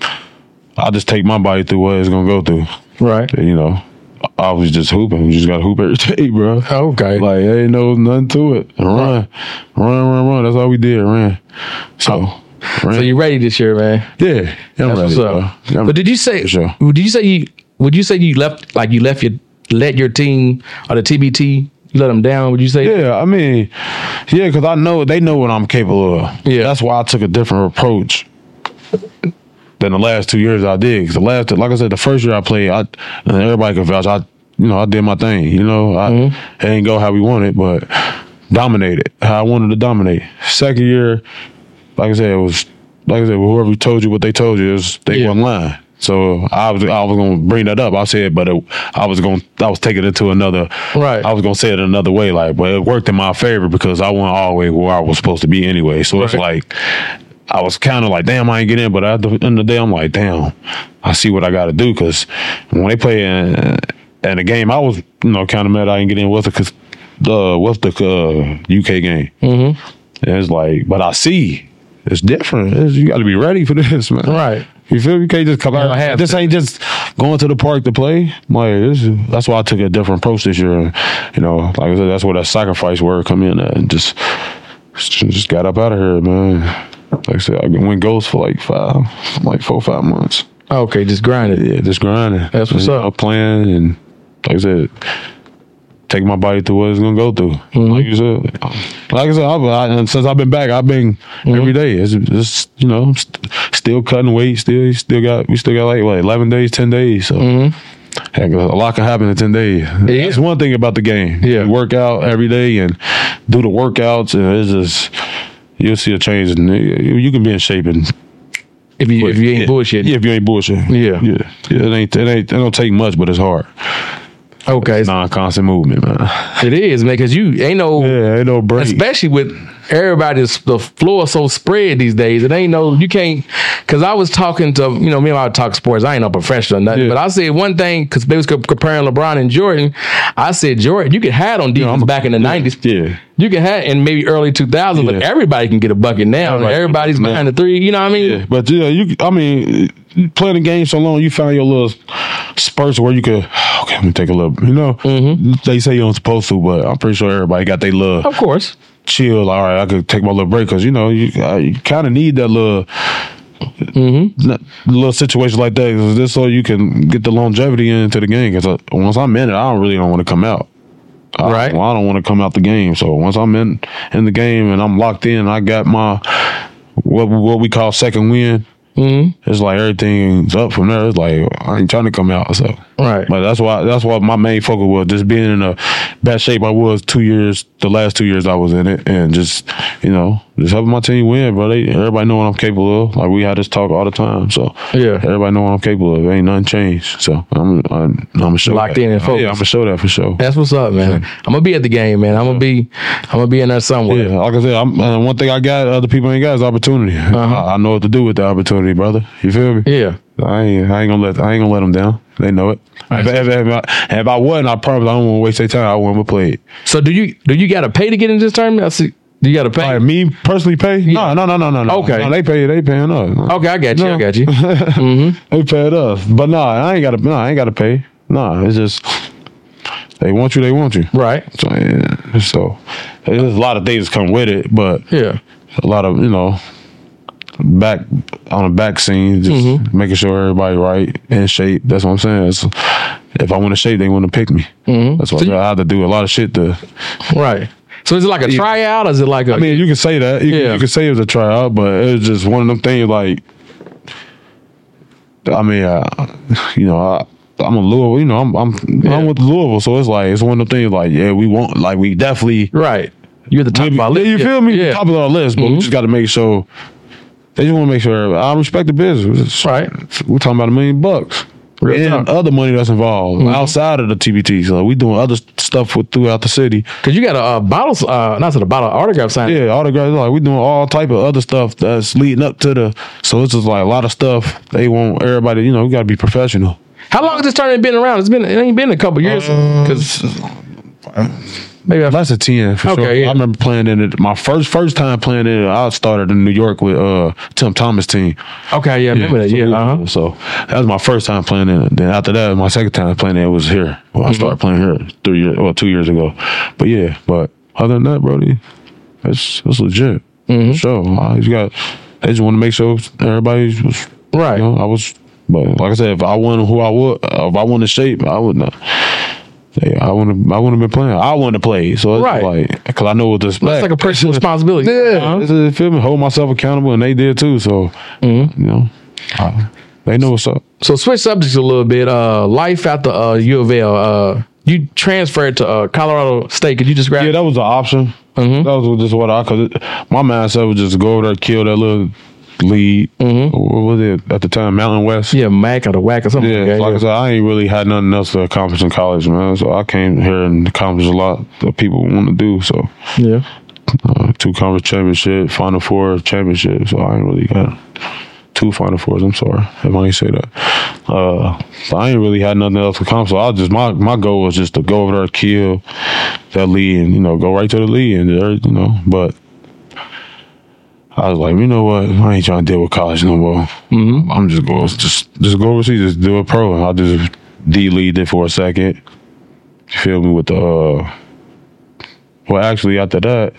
I just take my body through what it's gonna go through. Right. You know, I was just hooping. You just got to hoop every day, bro. Okay. Like, ain't no nothing to it. And run, run, run, run. That's all we did. Ran. So, ran. So you ready this year, man? yeah, I'm That's ready, what's bro. up. I'm- But did you say? For sure. Did you say you? Would you say you left? Like you left your let your team or the T B T you let them down? Would you say? Yeah, I mean, yeah, because I know they know what I'm capable of. Yeah. That's why I took a different approach than the last two years I did. Because the last, like I said, the first year I played, I and everybody can vouch. I, you know, I did my thing. You know, I Mm-hmm. it didn't go how we wanted, but dominated how I wanted to dominate. Second year, like I said, it was like I said, whoever told you what they told you, it was they Yeah. wasn't lying. So I was I was gonna bring that up. I said, but it, I was gonna I was taking it to another. Right. I was gonna say it another way, like, but it worked in my favor because I went all the way where I was supposed to be anyway. So it's Right. like I was kind of like, damn, I ain't get in. But at the end of the day, I'm like, damn, I see what I got to do because when they play in, in the game, I was you know kind of mad I didn't get in with the the with the uh, U K game. Mm-hmm. And it's like, but I see it's different. It's, you got to be ready for this, man. Right. You feel me? You can't just come don't out. have This to. ain't just going to the park to play. Like this is, that's why I took a different approach this year. And, you know, like I said, that's where that sacrifice word come in at, and just just got up out of here, man. Like I said, I went ghost for like five, like four, five months. Okay, just grind it. Yeah, just grinding. That's what's You up. know, playing and like I said, take my body through what it's gonna go through. Mm-hmm. Like you said, like I said, I've, I, and since I've been back, I've been Mm-hmm. every day. It's, it's you know, I'm st- still cutting weight. Still, still got we still got like what eleven days, ten days. So. Heck, a lot can happen in ten days. Yeah. That's one thing about the game. Yeah. You work out every day and do the workouts, and it's just you'll see a change. And you you can be in shape and If you if you ain't yeah. bullshit. Yeah, if you ain't bullshit. Yeah. yeah, yeah. It ain't it ain't it don't take much, but it's hard. Okay. It's non-constant movement, man. It is, man, because you ain't no, Yeah, ain't no break. especially with everybody's the floor so spread these days. It ain't no, you can't. Because I was talking to, you know, me and I talk sports. I ain't no professional or nothing, Yeah. but I said one thing because they was comparing LeBron and Jordan. I said Jordan, you could have on defense I'm a- back in the nineties. Yeah. You can have in maybe early two thousands, but Yeah. everybody can get a bucket now. Everybody- Everybody's Yeah. behind the three. You know what I mean? Yeah, but yeah, you. I mean, you playing the game so long, you found your little spurts where you could. Okay, let me take a little. You know, Mm-hmm. they say you don't supposed to, but I'm pretty sure everybody got their little Of course. chill. All right, I could take my little break because you know you, uh, you kind of need that little. Mm-hmm. n- little situation like that, 'cause just so you can get the longevity into the game. Because uh, once I'm in it, I don't really don't want to come out. I, Right. well, I don't want to come out the game. So once I'm in in the game and I'm locked in, I got my what what we call second win. Mm-hmm. It's like everything's up from there. It's like I ain't trying to come out. So Right. but that's why that's why my main focus was just being in a bad shape I was two years, the last two years I was in it, and just you know just helping my team win, bro. They, everybody know what I'm capable of. Like we had this talk all the time, so Yeah. everybody know what I'm capable of. Ain't nothing changed, so I'm I'm, I'm gonna show Locked that. in and focused. Yeah, I'm gonna show that for sure. That's what's up, man. I'm gonna be at the game, man. I'm gonna be, I'm gonna be in there somewhere. Yeah, like I said, I'm, uh, one thing I got other people ain't got is opportunity. Uh-huh. I, I know what to do with the opportunity, brother. You feel me? Yeah. I ain't, I ain't gonna let I ain't gonna let them down. They know it. If, if, if, I, if I wasn't, I probably I don't want to waste their time. I wouldn't have played. So do you do you got to pay to get in this tournament? I see. Do you got to pay? Like me personally pay? No, no, no, no, no, no. Okay. No, they pay. They paying us. Okay, I got you. No. I got you. Mm-hmm. They paid us, but no, I ain't gotta. No, I ain't gotta pay. No, it's just they want you. They want you. Right. So, yeah, so there's a lot of things come with it, but Yeah. a lot of you know back on the back scene, just Mm-hmm. making sure everybody right in shape. That's what I'm saying. It's, if I want to shape, they want to pick me. Mm-hmm. That's why So you- I have to do a lot of shit to. Right. So is it like a tryout or is it like a? I mean, you can say that. You, Yeah. can, you can say it was a tryout, but it was just one of them things. Like, I mean, uh, you know, I, I'm a Louisville. You know, I'm I'm Yeah. I'm with Louisville, so it's like it's one of them things. Like, yeah, we want, like, we definitely. right. You're at the top Maybe, of our yeah, list. you feel me? Yeah. Top of our list, but we Mhm. just got to make sure. They just want to make sure I respect the business. It's- Right. We're talking about a million bucks. Real And talk. other money that's involved Mhm. outside of the T B T. So we doing other stuff with, throughout the city. Cause you got a uh, bottle, uh, not to the bottle autograph sign. Yeah, autographs. Like we doing all type of other stuff that's leading up to the. So it's just like a lot of stuff. They want everybody. You know, we got to be professional. How long has this tournament been around? It's been, it ain't been a couple years. Cause maybe I, Less than ten for Okay, sure. yeah. I remember playing in it. My first first time playing in it. I started in New York with uh Tim Thomas team. okay, yeah, I remember that. so Yeah, we- uh huh. So that was my first time playing in it. Then after that, my second time playing it was here. Well, I Mm-hmm. started playing here three years, well, two years ago. But yeah, but other than that, Brody, that's that's legit. Mm-hmm. For sure. I just got. They just want to make sure everybody was Right. You know, I was. But like I said, if I wasn't who I would, if I wasn't in shape, I would not. Yeah, I wouldn't. I wouldn't have been playing. I wouldn't have played. So it's Right. like, because I know what to expect. That's like a personal responsibility. Yeah, Uh-huh. it's a, feel me? Hold myself accountable, and they did too. So Mm-hmm. you know, uh, they know what's up. So switch subjects a little bit. Uh, life after uh, U of L. Uh, you transferred to uh, Colorado State. Could you describe? Yeah, that was an option. Mhm. That was just what I. Cause it, my mindset was just go over there, kill that little lead. Mhm. What was it at the time? Mountain West. Yeah, Mac or the Whack or something. Yeah, like that, like I yeah. said, I ain't really had nothing else to accomplish in college, man. So I came here and accomplished a lot that people want to do. So yeah. uh, two conference championship, Final Four championship. So I ain't really got two Final Fours. I'm sorry if I ain't say that. Uh, so I ain't really had nothing else to accomplish. So I was just my my goal was just to go over there, kill that lead, and you know go right to the lead, and there, you know. But I was like, you know what? I ain't trying to deal with college no more. Mm-hmm. I'm just going just just go overseas, just do a pro. And I just D-lead it for a second. You feel me with the. Uh, well, actually, after that.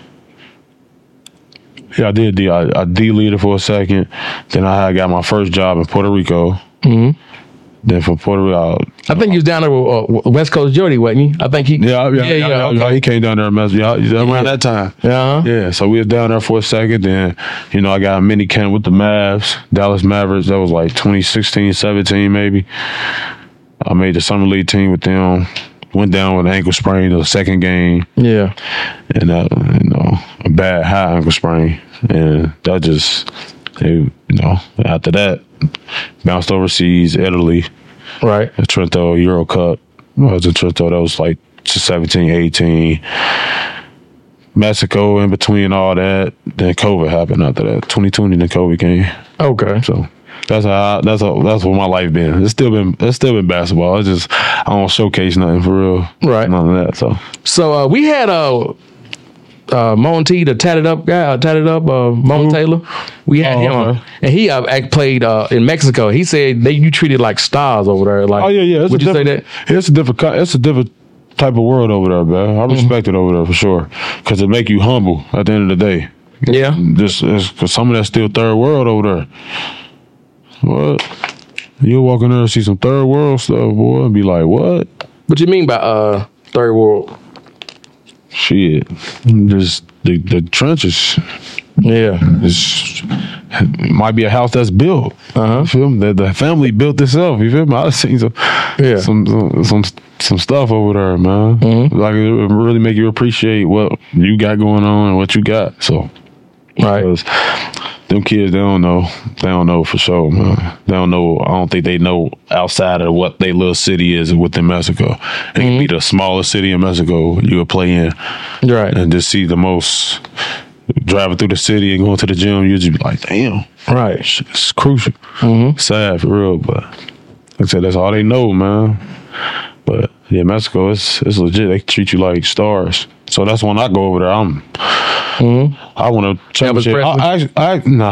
Yeah, I did. D, I, I D-leaded for a second. Then I had got my first job in Puerto Rico. Mm-hmm. Then from Puerto Rico, I think he was down there with uh, West Coast Jody, wasn't he? I think he. yeah, yeah, yeah, yeah, yeah, okay. he came down there and messed yeah, around Yeah. that time. Uh-huh. Yeah, so we was down there for a second. Then, you know, I got a mini camp with the Mavs, Dallas Mavericks. That was like twenty sixteen, seventeen maybe. I made the summer league team with them. Went down with an ankle sprain the second game. Yeah. And uh, you know, a bad high ankle sprain, and that just, they, you know, after that, bounced overseas, Italy, Right. the Trento Euro Cup. I was in Trento. That was like seventeen, eighteen. Mexico in between all that. Then COVID happened after that. twenty twenty, then COVID came. Okay. So that's how I, that's how, that's what my life been. It's still been it's still been basketball. It's just I don't showcase nothing for real. Right. None of that. So So uh, we had uh, uh, Monty, the tatted up guy, uh, tatted up uh, Mon Taylor. We had Oh, him, okay. on, and he uh, act- played uh, in Mexico. He said they you treated like stars over there. Like, oh yeah, yeah. It's would a you say that? different- It's a different. co- It's a different type of world over there, man. I respect Mm-hmm. it over there for sure because it make you humble at the end of the day. Yeah. Just because some of that's still third world over there. What? You'll walk in there and see some third world stuff, boy, and be like, what? What you mean by uh, third world? Shit. Just the, the trenches. Yeah. It's, it might be a house that's built. Uh-huh. You feel me? The, the family built itself. You feel me? I've seen some, Yeah. some, some, some, some stuff over there, man. Mhm. Like, it really make you appreciate what you got going on and what you got. So, Right. because them kids, they don't know. They don't know for sure, man. They don't know. I don't think they know outside of what their little city is within Mexico. It can be the smallest city in Mexico you would play in Right. and just see the most. Driving through the city and going to the gym, you just be like, damn, Right. it's crucial. Mm-hmm. Sad for real, but like I said, that's all they know, man. But yeah, Mexico, it's it's legit. They treat you like stars. So that's when I go over there. I'm, I want to championship. I, I, I, nah,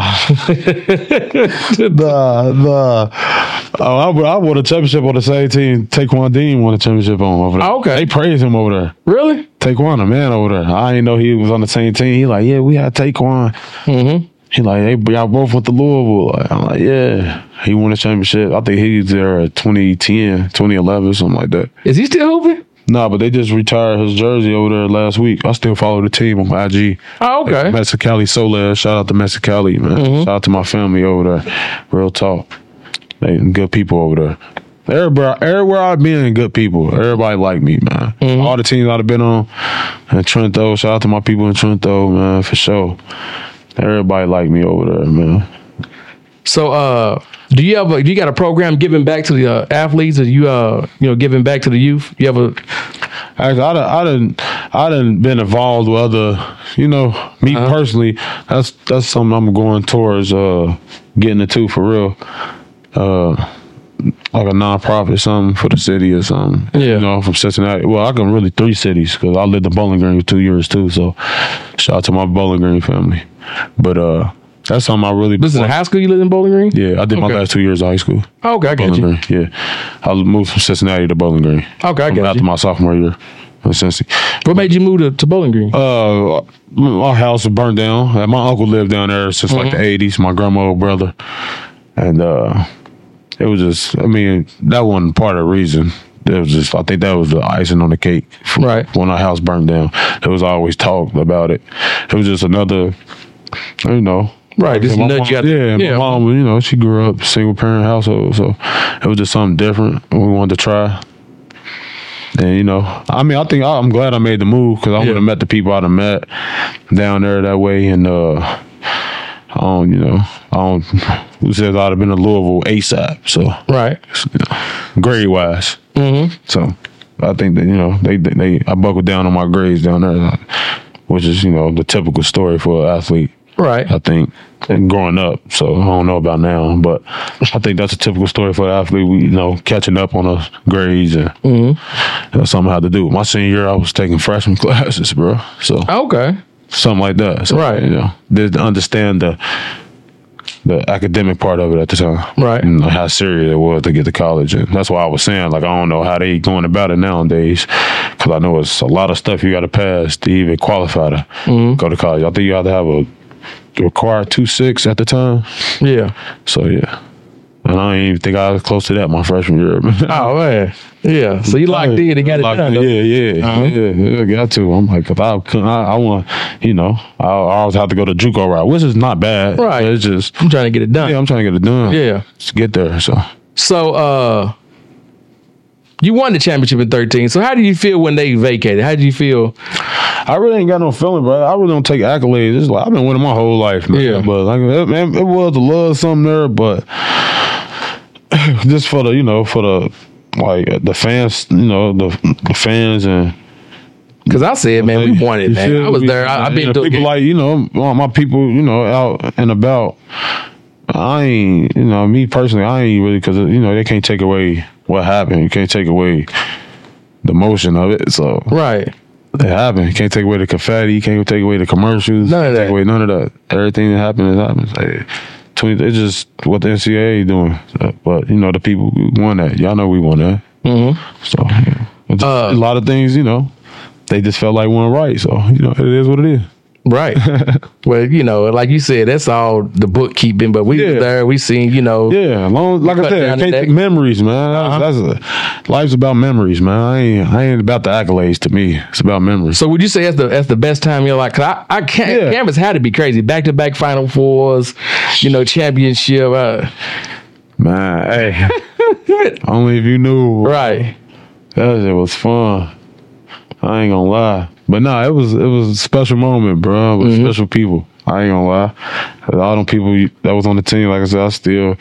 nah, nah. Oh, I, I won a championship on the same team. Taekwon Dean won a championship on over there. Oh, okay. They praise him over there. Really? Taekwon, a man over there. I didn't know he was on the same team. He like, yeah, we had Taekwon. Mm-hmm. He like, hey, y'all both went to Louisville. Like, I'm like, yeah. He won a championship. I think he was there at twenty ten, twenty eleven, something like that. Is he still hooping? Nah, but they just retired his jersey over there last week. I still follow the team on I G. Oh, okay. Mexicali Soler. Shout out to Mexicali, man. Mm-hmm. Shout out to my family over there. Real talk. They good people over there. Everywhere, everywhere I've been, good people. Everybody like me, man. Mm-hmm. All the teams I've been on in Trento. Shout out to my people in Trento, man, for sure. Everybody like me over there, man. So, uh, do you have a, do you got a program giving back to the uh, athletes? Or you uh, you know, giving back to the youth? You have a Actually, I done, I done, I done been involved with other, you know, me Uh-huh. personally. That's that's something I'm going towards uh, getting into for real. Uh, like a nonprofit, something for the city or something. Yeah. You know, from Cincinnati. Well, I can really three cities because I lived in Bowling Green for two years too. So, shout out to my Bowling Green family. But uh, that's something I really. this is in high school. You live in Bowling Green? Yeah, I did my Okay. last two years of high school. Oh, okay, I got Bowling you. Green, yeah. I moved from Cincinnati to Bowling Green. Okay, I got After you. my sophomore year in Cincy. What made you move to, to Bowling Green? Uh, our house was burned down. Uh, My uncle lived down there since like the eighties. My grandma, brother, and uh, it was just. I mean, that wasn't part of the reason. It was just. I think that was the icing on the cake. Right. When our house burned down, it was always talked about it. It was just another. You know. Right, this my nut mom, you got- yeah, yeah. my mom, you know, she grew up single parent household, so it was just something different. We wanted to try. And, you know, I mean, I think I, I'm glad I made the move because I Yeah. would have met the people I'd have met down there that way. And, uh, I don't, you know, I don't, who says I'd have been in Louisville ASAP. So, Right. you know, grade wise. Mm-hmm. So, I think that, you know, they, they, they, I buckled down on my grades down there, which is, you know, the typical story for an athlete. Right. I think, and growing up. So I don't know about now, but I think that's a typical story for an athlete. We, you know, catching up on the grades and Mm-hmm. that's something I had to do. My senior year, I was taking freshman classes, bro. So Okay. something like that. So, Right. You know, did understand the the academic part of it at the time, Right. And how serious it was to get to college, and that's why I was saying, like, I don't know how they going about it nowadays, because I know it's a lot of stuff you got to pass to even qualify to Mm-hmm. go to college. I think you have to have a required two six at the time. Yeah. So yeah, and I didn't even think I was close to that my freshman year. Oh man. Yeah. So you locked in and got it Locked done. in, though. Yeah, yeah, Uh-huh. yeah, yeah. Got to. I'm like, cause I, couldn't- I, I want, you know, I, I always have to go to JUCO route, which is not bad. Right. It's just, I'm trying to get it done. yeah, I'm trying to get it done. Yeah. Just get there. So So uh you won the championship in thirteen. So how do you feel when they vacated? How do you feel? I really ain't got no feeling, bro. I really don't take accolades. It's like I've been winning my whole life, man. Yeah. But like, it, man, it was a love something there, but just for the, you know, for the like the fans, you know, the, the fans and. Cause I said, man, we won it, man. I was there. I, I been doing people like you know, all my people, you know, out and about. I ain't, you know, me personally, I ain't really because you know they can't take away what happened. You can't take away the motion of it. So right, it happened. You can't take away the confetti. You can't take away the commercials. None of that. Take away none of that. Everything that happened is happened. Like, twenty, it's just what the N C double A doing. So, but you know, the people who won that. Y'all know we won that. Mm-hmm. So yeah. Just, uh, a lot of things, you know. They just felt like one right, so you know it is what it is. Right. Well, you know, like you said, that's all the bookkeeping. But we yeah. were there. We seen, you know. Yeah, long, like I said, I can't take memories, man. Uh-huh. That's, that's a, life's about memories, man. I ain't, I ain't about the accolades to me. It's about memories. So would you say that's the that's the best time in your life? Cause I, I can't. Yeah. Canvas had to be crazy. Back to back Final Fours, you know, championship. Uh, man, hey, only if you knew. Right. That shit was fun. I ain't gonna lie, but nah, it was it was a special moment, bro. With mm-hmm. special people. I ain't gonna lie. All them people that was on the team, like I said, I still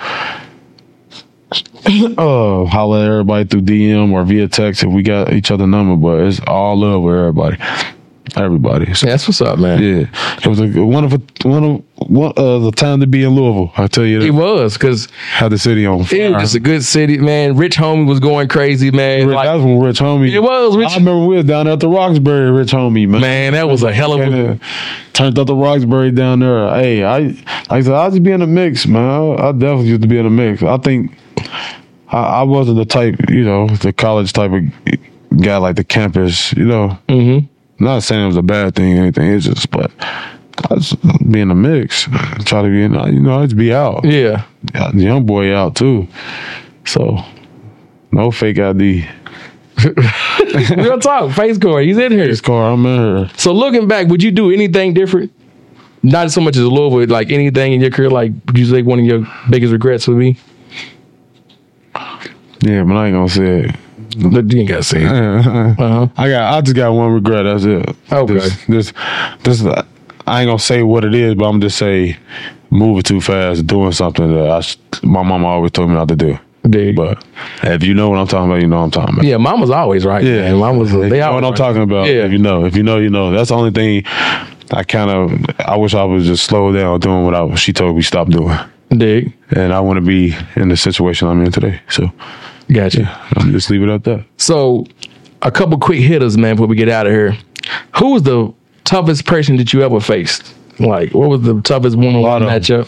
uh, holler at everybody through D M or via text if we got each other number. But it's all love with everybody, everybody. So, yeah, that's what's up, man. Yeah, it was a wonderful one of one uh, the time to be in Louisville. I tell you that. It was because had the city on fire. It was just a good city, man. Rich Homie was going crazy, man. Rich, like, that's when Rich Homie. It was. Rich. I remember we was down there at the Roxbury, Rich Homie, man. Man, that was a hell of a. Turned up the Roxbury down there. Hey, I like I said, I just be in the mix, man. I, I definitely used to be in the mix. I think I, I wasn't the type, you know, the college type of guy like the campus, you know. Mm-hmm. Not saying it was a bad thing or anything. It's just, but I just be in the mix. Try to be in, you know, I just be out. Yeah. yeah. The young boy out too. So, no fake I D. Real talk. Face core. He's in here. Face core. I'm in here. So, looking back, would you do anything different? Not so much as Louisville, like anything in your career, like, would you say one of your biggest regrets would be? Yeah, but I ain't gonna say it. You ain't gotta say it. Uh-huh. I got. I just got one regret. That's it. Okay. This, this, this. I ain't gonna say what it is, but I'm just say moving too fast, doing something that I, my mama always told me not to do. Dig. But if you know what I'm talking about, you know what I'm talking about. Yeah, mama's always right. Yeah, man. Mama's. If They you know always what I'm right. talking about. Yeah. If you know, if you know, you know. That's the only thing. I kind of. I wish I was just slow down doing what I, she told me stop doing. Dig. And I want to be in the situation I'm in today. So. Gotcha. Yeah, I'll just leave it at that. So, a couple quick hitters, man, before we get out of here. Who was the toughest person that you ever faced? Like, what was the toughest one-on-one matchup?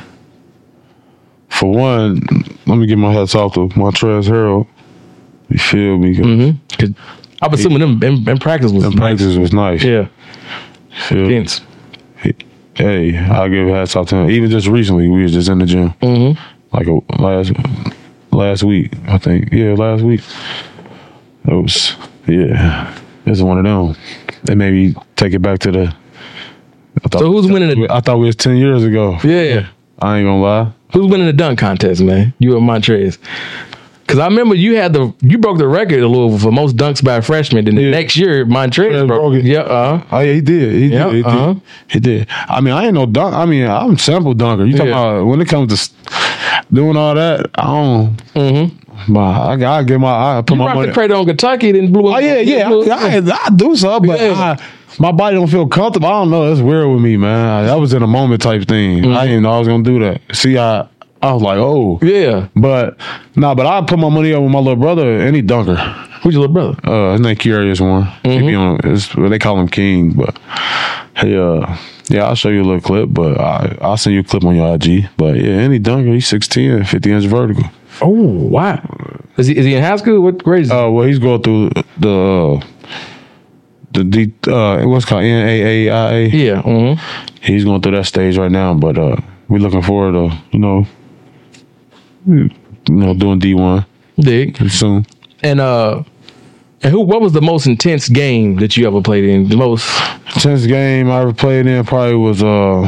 For one, let me get my hats off to Montrezl Harrell. You feel me? Mm-hmm. I'm assuming them in, in practice was in nice. practice was nice. Yeah. Feel Hey, I'll give hats off to him. Even just recently, we was just in the gym. Mm-hmm. Like a last last week, I think. Yeah, last week. It was, yeah. It's one of them. They made me take it back to the. I thought, so who's winning the? I thought we was ten years ago. Yeah. I ain't gonna lie. Who's winning the dunk contest, man? You and Montrezl. Because I remember you had the you broke the record a little for most dunks by a freshman. Then the yeah. next year, Montrezl broke, broke it. Yeah, uh-huh. Oh yeah, he did. He yep, did. He, uh-huh. did. He did. I mean, I ain't no dunk. I mean, I'm sample dunker. You talking yeah. about when it comes to doing all that? I don't. Mm-hmm. My, I got. I get my. I put you my money. The credit on Kentucky, then blew. Oh yeah, yeah. I, I, I do something, but yeah. I, my body don't feel comfortable. I don't know. It's weird with me, man. I, that was in a moment type thing. Mm-hmm. I didn't know I was gonna do that. See, I. I was like, oh. Yeah. But, nah, but I put my money up with my little brother, any dunker. Who's your little brother? Uh, his name Curious One. Mm-hmm. He on, it's, they call him King, but, hey, uh, yeah, I'll show you a little clip, but I, I'll send you a clip on your I G. But, yeah, any dunker, he's six ten, fifty inch vertical. Oh, wow. Is he, is he in high school? What grade is he? Uh, well, he's going through the, uh, the, D, uh, what's it called, N A A I A? Yeah. Mm-hmm. He's going through that stage right now, but, uh, we're looking forward to, you know, you know, doing D one. Dig. Soon. And uh and who what was the most intense game that you ever played in? The most intense game I ever played in probably was uh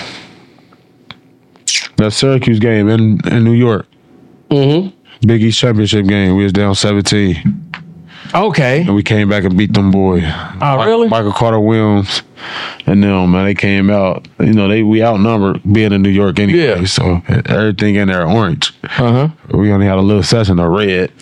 that Syracuse game in, in New York. Mm-hmm. Big East Championship game. We was down seventeen. Okay. And we came back and beat them boys. Oh, really? Michael Carter Williams and them, man, they came out. You know, they we outnumbered being in New York anyway. Yeah. So everything in there orange. Uh-huh. We only had a little session of red.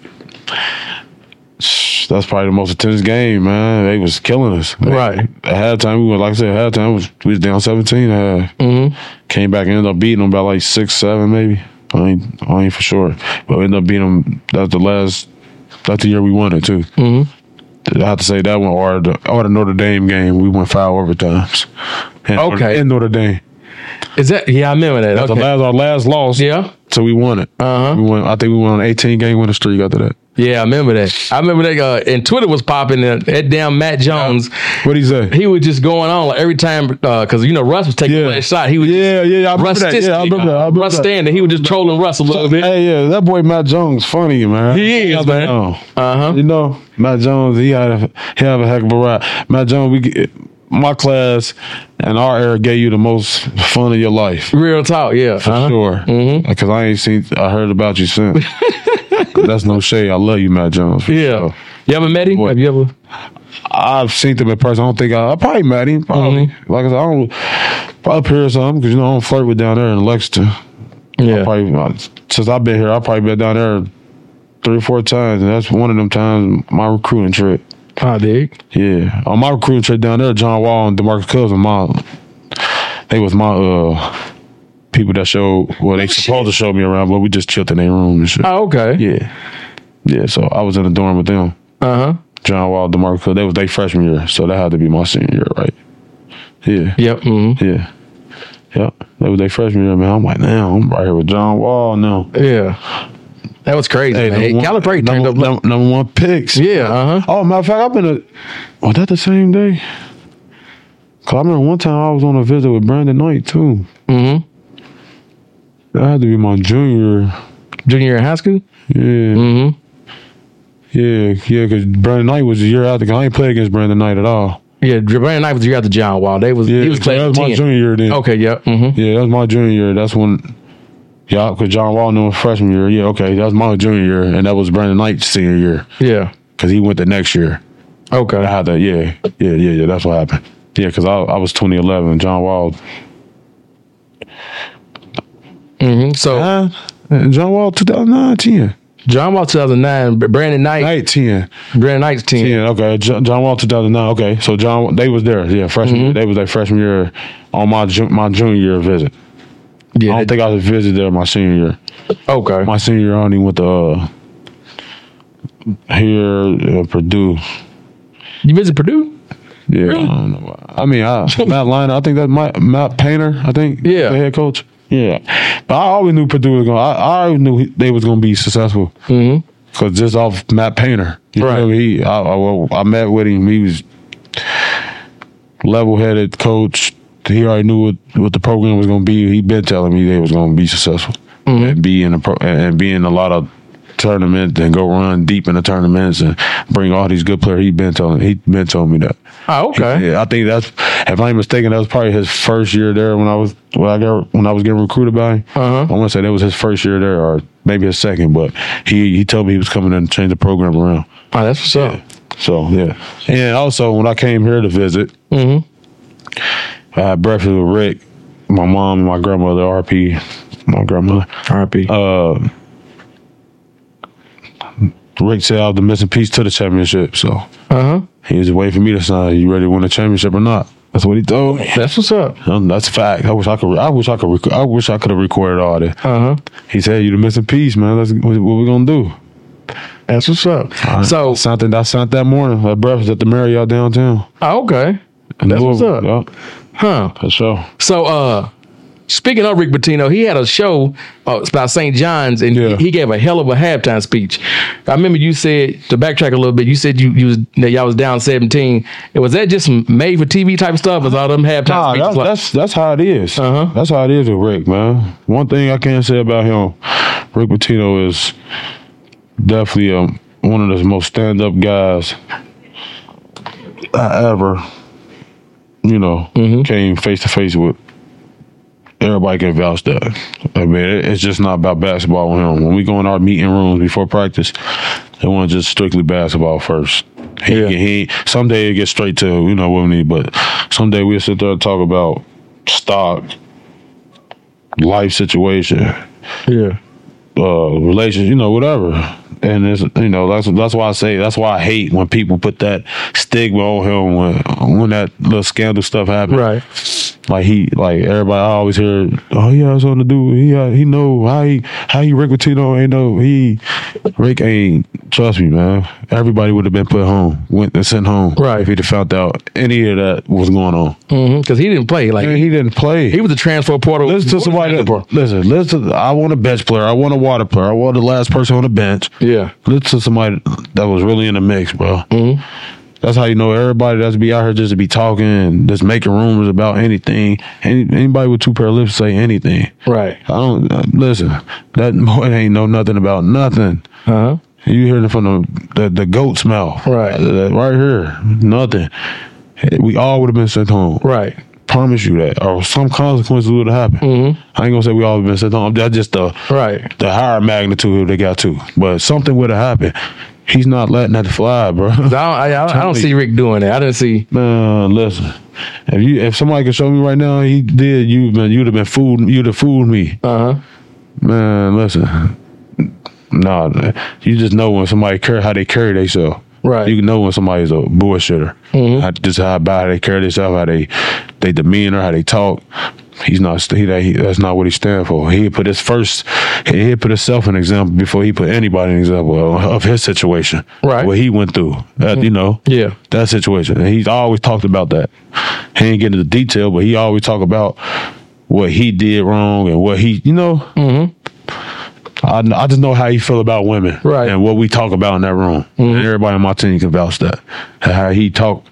That's probably the most intense game, man. They was killing us. Right. At halftime, we were, like I said, at halftime, was, we was down seventeen. Uh, Mm-hmm. Came back and ended up beating them by like six, seven, maybe. I ain't, I ain't for sure. But we ended up beating them. That's the last, that's the year we won it, too. Mm-hmm. I have to say that one, or the, or the Notre Dame game, we went five overtimes. In, Okay. In Notre Dame. Is that? Yeah, I remember that. That's Okay. the last, our last loss. Yeah. So we won it. Uh-huh. We won. I think we won an eighteen game winning streak after that. Yeah, I remember that. I remember that. Uh, and Twitter was popping. Uh, that damn Matt Jones. What'd he say? He was just going on like every time because uh, you know Russ was taking Yeah. that shot. He was Yeah, yeah, I remember Russ that. Yeah, I remember that. I remember Russ that. standing. He was just trolling Russ a little bit. Hey, yeah, that boy Matt Jones, funny, man. He is, man. Uh Uh-huh. You know, Matt Jones, he had a, he had a heck of a ride. Matt Jones, we get, my class and our era gave you the most fun of your life. Real talk, yeah. For Uh-huh. sure. Mhm. Because I ain't seen, I heard about you since. That's no shade. I love you, Matt Jones. for Yeah. sure. You ever met him? Boy. Have you ever? I've seen him in person. I don't think I, I probably met him. Probably. Mm-hmm. Like I said, I don't, probably up here or something, because, you know, I don't flirt with down there in Lexington. I Yeah. probably, uh, since I've been here, I've probably been down there three or four times, and that's one of them times my recruiting trip. Oh, dig. Yeah, on my recruiting trip down there, John Wall and DeMarcus Cousins, my they was my uh people that showed. Well, they supposed to show me around, but we just chilled in their room and shit. Oh, okay. Yeah, yeah. So I was in the dorm with them. Uh huh. John Wall, DeMarcus Cousins. They was their freshman year, so that had to be my senior year, right? Yeah. Yep. Mm-hmm. Yeah. Yep. That was their freshman year, man. I'm like, now I'm right here with John Wall now. Yeah. That was crazy, man. Hey, number one- Calipari turned number, up. number, number one picks. Yeah. Uh huh. Oh, matter of fact, I've been a. Was that the same day? Cause I remember one time I was on a visit with Brandon Knight too. Mm-hmm. That had to be my junior. Junior year in high school. Yeah, Mm-hmm. yeah, yeah. Cause Brandon Knight was a year after. Cause I ain't played against Brandon Knight at all. Yeah, Brandon Knight was the year after John Wall. They was Yeah, he was so playing that was my ten. junior year then. Okay. Yep. Mm-hmm. Yeah, that was my junior year. That's when. Yeah, cause John Wall knew him freshman year. Yeah, okay, that was my junior year, and that was Brandon Knight's senior year. Yeah. Cause he went the next year. I Okay. had to. Yeah, yeah, yeah, yeah. That's what happened. Yeah, cause I I was twenty eleven. John Wall. Mm-hmm. So Uh, John Wall two thousand nine, ten. John Wall two thousand nine, Brandon Knight, Knight ten. Brandon Knight's ten. ten, okay. John, John Wall two thousand nine, okay. So John, they was there, yeah, freshman Mm-hmm. year. They was their freshman year on my ju- my junior year visit. Yeah. I don't think I was visited there my senior year. Okay. My senior year, I only went to uh, here, uh, Purdue. You visit Purdue? Yeah, Really? I don't know. Why. I mean, I, Matt Liner, I think that's my, Matt Painter, I think. Yeah. The head coach. Yeah. But I always knew Purdue was going to, I, I always knew he, they was going to be successful. Mm-hmm. Because just off Matt Painter. You Right. feel me? He, I, I, well, I met with him. He was level-headed coach. He already knew what, what the program was going to be. He been telling me they was going to be successful. Mm-hmm. And be in a pro, and be in a lot of tournaments and go run deep in the tournaments and bring all these good players. He been telling he been telling me that. Oh, okay. Yeah, I think that's, if I ain't mistaken, that was probably his first year there when I was when I got when I was getting recruited by him. Uh-huh. I want to say that was his first year there, or maybe his second. But he he told me he was coming in to change the program around. Oh, that's what's up. So yeah, and also when I came here to visit, Mm-hmm. I had breakfast with Rick, my mom, and my grandmother, R P, my grandmother. R P. Uh, Rick said I was the missing piece to the championship, so Uh-huh. he was waiting for me to sign. You ready to win the championship or not? That's what he told me. That's what's up. Um, that's a fact. I wish I could. I wish I could. Rec- I wish I could have recorded all that. Uh-huh. He said, "You the missing piece, man. Let's, what, what we gonna do?" That's what's up. So, something I sent that morning at breakfast at the Marriott downtown. oh, okay. In That's what's Louisville. up. Yeah, Huh. for sure. So, uh, speaking of Rick Pitino, he had a show uh, about Saint John's, and Yeah. he, he gave a hell of a halftime speech. I remember you said, to backtrack a little bit, you said you, you was that y'all was down seventeen. And was that just some made for T V type stuff? Was all them halftime Nah, speeches? that's, like- that's that's how it is. Uh-huh. That's how it is with Rick, man. One thing I can say about him, Rick Pitino is definitely um, one of the most stand-up guys I ever, you know, Mm-hmm. came face to face with. Everybody can vouch that. I mean, it, it's just not about basketball with him. When we go in our meeting rooms before practice, they want just strictly basketball first. He, Yeah. he someday it gets straight to, you know, what we need, but someday we'll sit there and talk about stock, life situation, yeah. uh, relations, you know, whatever. And it's, you know, that's that's why I say that's why I hate when people put that stigma on him when when that little scandal stuff happened. Right. Like he, like everybody, I always hear, oh, he has something to do. He uh, he know how he how he Rick Pitino ain't know he Rick ain't. Trust me, man. Everybody would have been put home, went and sent home. Right. If he'd have found out any of that was going on. Mm-hmm. Because he didn't play. Like Man, he didn't play. he was a transfer portal. Listen to somebody. That, listen, listen. To, I want a bench player. I want a water player. I want the last person on the bench. Yeah. Listen to somebody that was really in the mix, bro. Mm-hmm. That's how you know everybody that's be out here just to be talking and just making rumors about anything. Any, anybody with two pair of lips say anything. Right. I don't uh, listen. That boy ain't know nothing about nothing. Uh huh. You hear it from the the, the goat's mouth, Right. Uh, right here, nothing. We all would have been sent home. Right. Promise you that, or some consequences would have happened. Mm-hmm. I ain't gonna say we all have been sent home. That's just the Right. the higher magnitude they got to, but something would have happened. He's not letting that fly, bro. I don't, I, I, I don't see Rick doing that. I didn't see. Man, listen. If you if somebody could show me right now he did, you man, you'd have been fooled. You'd have fooled me. Uh huh. Man, listen. Nah, you just know when somebody carry how they carry themselves. Right. You can know when somebody's a bullshitter. Mm-hmm. How, just how about how they carry themselves, how they they demeanor, how they talk. He's not. He, he that's not what he stand for. He put his first. He put himself an example before he put anybody an example of, of his situation. Right. What he went through. That, you know. Yeah. That situation. And he's always talked about that. He ain't get into the detail, but he always talk about what he did wrong and what he. You know. Mm-hmm. I, I just know how he feel about women, right? And what we talk about in that room. Mm-hmm. And everybody on my team can vouch that. How he talk,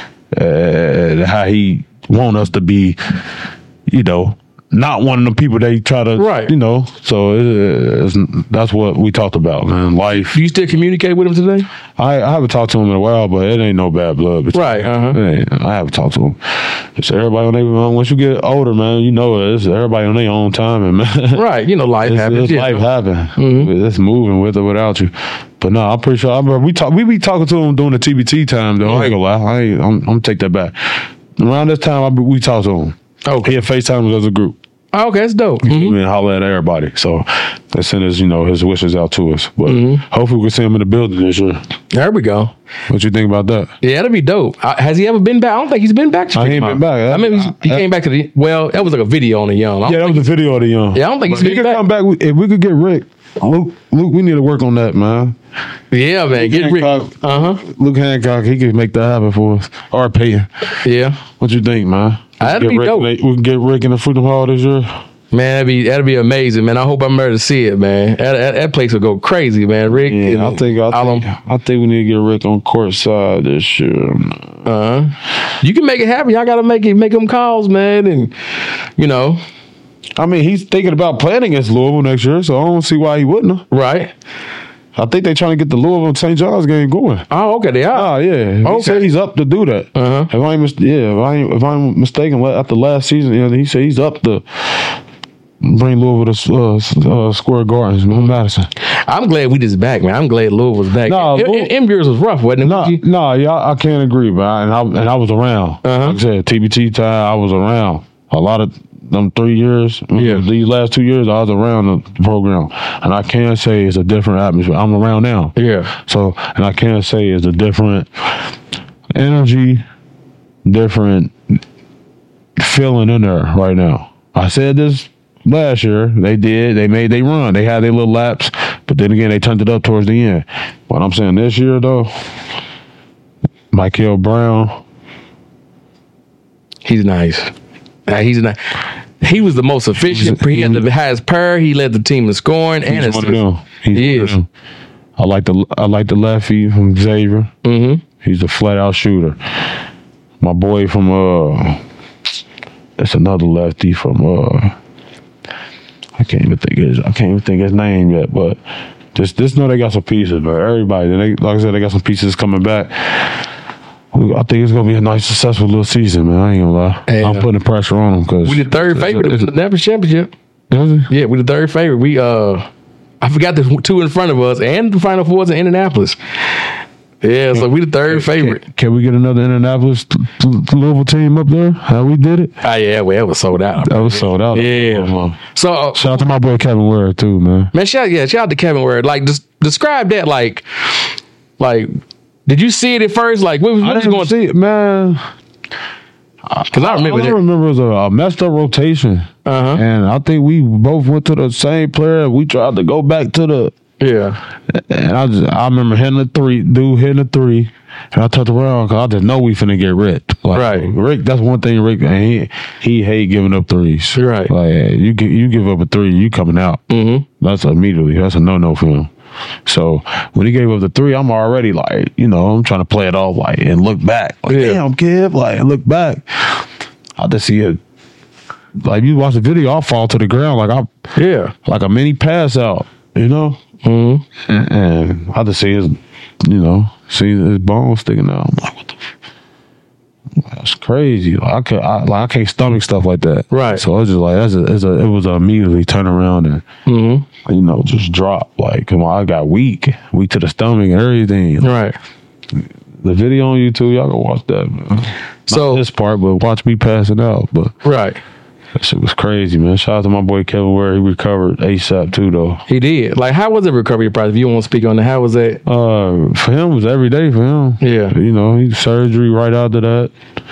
uh, how he want us to be, you know, not one of the people they try to, right? You know, so it, it's, that's what we talked about, man. Life. Do you still communicate with him today? I, I haven't talked to him in a while, but it ain't no bad blood. Between, right. Uh-huh. I haven't talked to him. It's everybody on their own. Once you get older, man, you know it's everybody on their own time, man. Right. You know, life it's, happens. It's yeah. life happens. Mm-hmm. It's moving with or without you. But no, I'm pretty sure. I remember we talk. We be talking to him during the T B T time, though. Mm-hmm. I ain't gonna lie. I ain't, I'm, I'm gonna take that back. Around this time, I, we talked to him. Okay. He had FaceTime us as a group. Oh, okay, that's dope. Mm-hmm. And holler at everybody. So they send his, you know, his wishes out to us. But mm-hmm. hopefully we can see him in the building this year. There we go. What you think about that? Yeah, that'd be dope. Uh, has he ever been back? I don't think he's been back. To I ain't been back. I mean, he came back to the. Well, that was like a video on the young. Yeah, that was a video of the young. Yeah, I don't think he's he been could back. come back. If we could get Rick, Luke, Luke, we need to work on that, man. Yeah, man. Luke Get Rick. Uh huh. Luke Hancock, he could make that happen for us. Or Peyton. Yeah. What you think, man? That'd be Rick, dope. We can get Rick in the Freedom Hall this year. Man, that'd be that'd be amazing, man. I hope I'm there to see it, man. That, that, that place will go crazy, man. Rick, Yeah, you know, I think I think, I think we need to get Rick on court side this year. Uh huh. You can make it happen. Y'all got to make it, make them calls, man, and you know. I mean, he's thinking about playing against Louisville next year, so I don't see why he wouldn't have. Right. I think they're trying to get the Louisville Saint John's game going. Oh, okay, they are. Oh, yeah. He okay. said he's up to do that. Uh huh. If I ain't, mis- yeah, if I ain't, if I'm mistaken, after last season, you know, he said he's up to bring Louisville to uh, uh, Square Gardens, Madison. I'm glad we just back, man. I'm glad Louisville's back. No, M- Louis- M- M-Gears was rough, wasn't it? No, no, yeah, I can't agree, but I, and I and I was around. Uh-huh. Like I said, T B T time, I was around a lot of them three years. Yeah. These last two years, I was around the program, and I can say it's a different atmosphere. I'm around now. Yeah. So, and I can say it's a different energy, different feeling in there right now. I said this last year. They did. They made they run. They had their little laps, but then again, they turned it up towards the end. What I'm saying this year, though, Michael Brown. He's nice. Uh, he's nice. He was the most efficient. He's, he had the highest power. He led the team in scoring and He's assists. one of them. He's He one is. of them. I like the I like the lefty from Xavier. Mm-hmm. He's a flat out shooter. My boy from uh, that's another lefty from uh, I can't even think his I can't even think his name yet, but just just know they got some pieces, but everybody they like I said they got some pieces coming back. I think it's gonna be a nice, successful little season, man. I ain't gonna lie. And, I'm putting the pressure on them because We the third favorite in the National Championship. Yeah, we the third favorite. We uh, I forgot the two in front of us and the Final Fours in Indianapolis. Yeah, so we the third favorite. Can, can we get another Indianapolis Louisville team up there? How we did it? Oh yeah, well, it was sold out. That was sold out. Yeah. So uh, shout out to my boy Kevin Ware too, man. Man, shout yeah, shout out to Kevin Ware. Like, des- describe that. Like, like, did you see it at first? Like, what was, what I was didn't going? see it, man. Because I remember All I that. remember was a, a messed up rotation, Uh-huh. and I think we both went to the same player. We tried to go back to the. Yeah. And I just, I remember hitting a three, dude hitting a three, and I turned around because I just know we finna get ripped. Like, Right. Rick, that's one thing Rick, and he, he hate giving up threes. Right. Like, you, gi- you give up a three, you coming out. Mm-hmm. That's immediately, that's a no-no for him. So when he gave up the three, I'm already like, you know, I'm trying to play it off like and look back. Like, Yeah. damn, kid, like, look back. I just see it. Like, you watch the video, I'll fall to the ground like I, Yeah. like a mini pass out, you know? Mm-hmm. And, and I just see his, you know, see his bone sticking out. I'm like, what the f- that's crazy. Like, I could, I, like, I can't stomach stuff like that. Right. So it's just like, that's a, it's a, it was a immediately turn around and, Mm-hmm. you know, just drop. Like, come on, I got weak, weak to the stomach and everything. Right. The video on YouTube, y'all can watch that, man. So- Not this part, but watch me passing out. But Right. that shit was crazy, man. Shout out to my boy Kevin Ware. He recovered ASAP too, though. He did. Like, how was the recovery process? If you want to speak on that, how was that? Uh, for him, it was every day for him. Yeah. You know, he surgery right after that.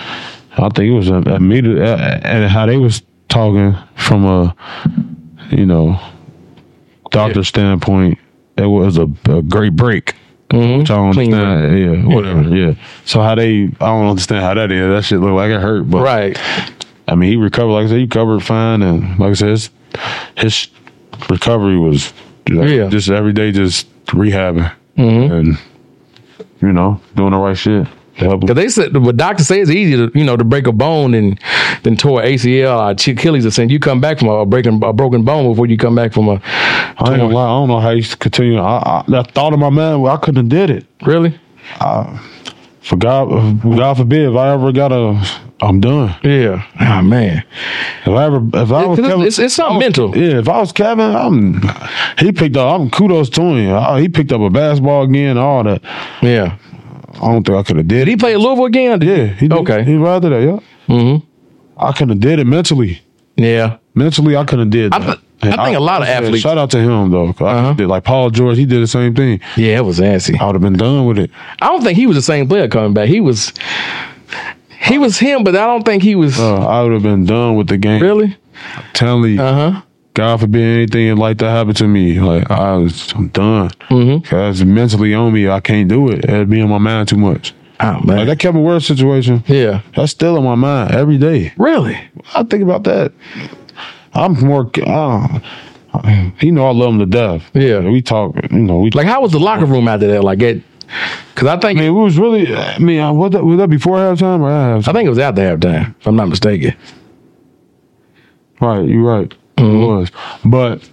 I think it was immediate, and how they was talking from a, you know, doctor Yeah. standpoint, it was a, a great break. Mm-hmm. Which I don't Clean understand. Yeah, whatever. Yeah. So how they, I don't understand how that is. That shit look like it hurt, but Right. I mean, he recovered. Like I said, he recovered fine, and like I said, his, his recovery was like, Yeah. just every day, just rehabbing Mm-hmm. and you know doing the right shit to help him. Because they said, what doctors say it's easier to, you know, to break a bone than than tore A C L or Achilles. Or saying you come back from a breaking a broken bone before you come back from a. I ain't gonna lie. I don't know how he continue. I, I, that thought of my man, well, I couldn't have did it. Really? For God, God forbid, if I ever got a, I'm done. Yeah. Oh man. If I ever, if I was It's, Kevin, it's, it's something mental. yeah, if I was Kevin, I'm. He picked up. I'm kudos to him. I, he picked up a basketball again, all that. Yeah. I don't think I could have did Did he it. play at Louisville again? Did Yeah, he did. Okay. He rather that. Yeah. Mm-hmm. I couldn't have did it mentally. Yeah. Mentally, I couldn't have did I that. th- I think a lot of yeah, athletes- Shout out to him though. 'Cause I Uh-huh. did like Paul George. He did the same thing. Yeah, it was assy. I would have been done with it. I don't think he was the same player coming back. He was. He was him, but I don't think he was. Uh, I would have been done with the game. Really? Telling you, Uh huh. God forbid anything like that happened to me. Like I was, I'm done. Mm-hmm. Cause mentally on me, I can't do it. It'd be in my mind too much. Oh man. Like that Kevin Ware situation, Yeah. that's still in my mind every day. Really? I think about that. I'm more. Uh, you know, I love him to death. Yeah. we talk. You know, we Like, how was the locker room after that? Like, it. Because I think I mean, it was really. I mean, uh, was that was that before halftime or after halftime? I think it was after halftime, if I'm not mistaken. Right, you're right. Mm-hmm. It was, but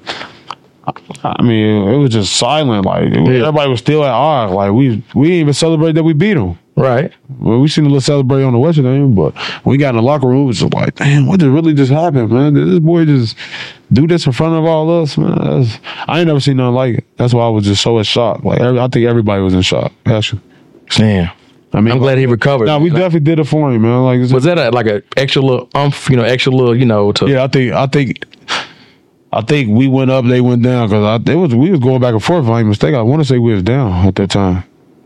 I mean, it was just silent. Like everybody was still at odds. Like we we didn't even celebrate that we beat them. Right. Well, we seen a little celebrate on the Western game, but when we got in the locker room, it was just like, damn, what did really just happen, man? Did this boy just do this in front of all us, man? That's, I ain't never seen nothing like it. That's why I was just so in shock. Like every, I think everybody was in shock. Actually, Damn. I mean, I'm glad he recovered. Nah, we definitely did it for him, man. Like, Was that a, like a extra little umph, you know, extra little, you know, to. yeah, I think, I think. I think we went up, they went down because it was we was going back and forth. If I'm not mistaken, I want to say we was down at that time.